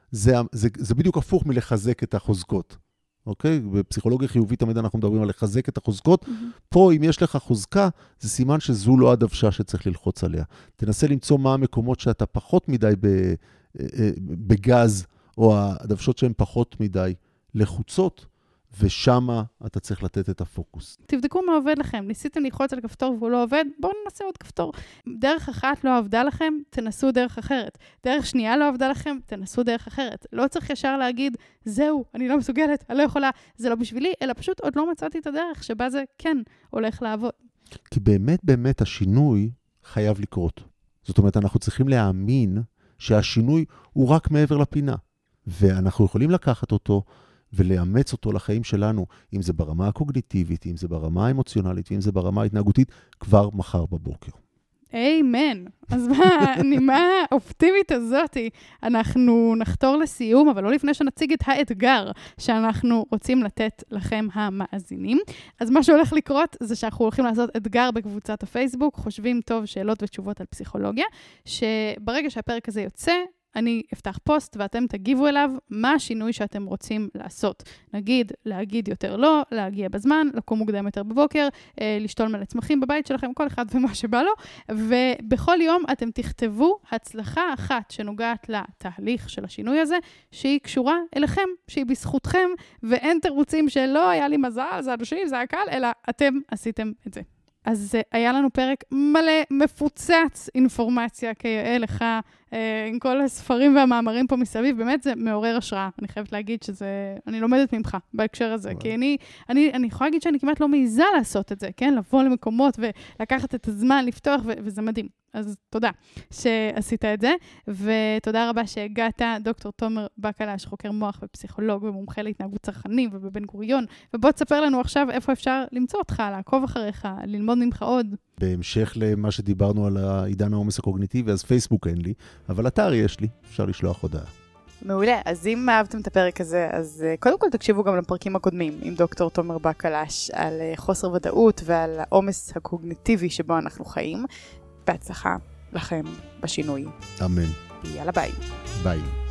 זה בדיוק הפוך מלחזק את החוזקות. אוקיי? בפסיכולוגיה חיובית תמיד אנחנו מדברים על לחזק את החוזקות. פה, אם יש לך חוזקה, זה סימן שזו לא הדוושה שצריך ללחוץ עליה. תנסה למצוא מה המקומות שאתה פחות מדי בגז, או הדוושות שהן פחות מדי לחוצות, ושמה אתה צריך לתת את הפוקוס. תבדקו מה עובד לכם. ניסיתם ללחוץ על כפתור והוא לא עובד, בואו ננסה עוד כפתור. דרך אחת לא עבדה לכם, תנסו דרך אחרת. דרך שנייה לא עבדה לכם, תנסו דרך אחרת. לא צריך ישר להגיד, זהו, אני לא מסוגלת, אני לא יכולה, זה לא בשבילי, אלא פשוט עוד לא מצאתי את הדרך שבה זה כן הולך לעבוד. כי באמת השינוי חייב לקרות. זאת אומרת, אנחנו צריכים להאמין שהשינוי הוא רק מעבר לפינה. ואנחנו יכולים לקחת אותו ולאמץ אותו לחיים שלנו, אם זה ברמה הקוגניטיבית, אם זה ברמה האמוציונלית, ואם זה ברמה ההתנהגותית, כבר מחר בבוקר. אמן. אז הנימה האופטימית הזאת, אנחנו נחתור לסיום, אבל לא לפני שנציג את האתגר שאנחנו רוצים לתת לכם המאזינים. אז מה שהולך לקרות זה שאנחנו הולכים לעשות אתגר בקבוצת הפייסבוק, חושבים טוב שאלות ותשובות על פסיכולוגיה, שברגע שהפרק הזה יוצא, אני אפתח פוסט ואתם תגיבו אליו מה השינוי שאתם רוצים לעשות. נגיד, להגיד יותר לא, להגיע בזמן, לקום מוקדם יותר בבוקר, לשתול מלא צמחים בבית שלכם, כל אחד ומה שבא לו, ובכל יום אתם תכתבו הצלחה אחת שנוגעת לתהליך של השינוי הזה, שהיא קשורה אליכם, שהיא בזכותכם, ואין תירוצים שלא היה לי מזל, זה אנשים, זה הקל, אלא אתם עשיתם את זה. אז היה לנו פרק מלא מפוצץ אינפורמציה כיאה לך, עם כל הספרים והמאמרים פה מסביב, באמת זה מעורר השראה. אני חייבת להגיד שזה, אני לומדת ממך בהקשר הזה, כי אני יכולה להגיד שאני כמעט לא מעיזה לעשות את זה, כן? לבוא למקומות ולקחת את הזמן, לפתוח, וזה מדהים. אז תודה שעשית את זה, ותודה רבה שהגעת, דוקטור תומר בקלש, חוקר מוח ופסיכולוג ומומחה להתנהגות צרכנים ובבן גוריון, ובוא תספר לנו עכשיו איפה אפשר למצוא אותך, לעקוב אחריך, ללמוד ממך עוד. בהמשך למה שדיברנו על העידן העומס הקוגניטיבי, אז פייסבוק אין לי, אבל אתר יש לי, אפשר לשלוח הודעה. מעולה, אז אם אהבתם את הפרק הזה, אז קודם כל תקשיבו גם לפרקים הקודמים עם דוקטור תומר בקלש, על חוסר ודאות ועל העומס הקוגניטיבי שבו אנחנו חיים. בהצלחה לכם בשינוי. אמן. יאללה ביי. ביי.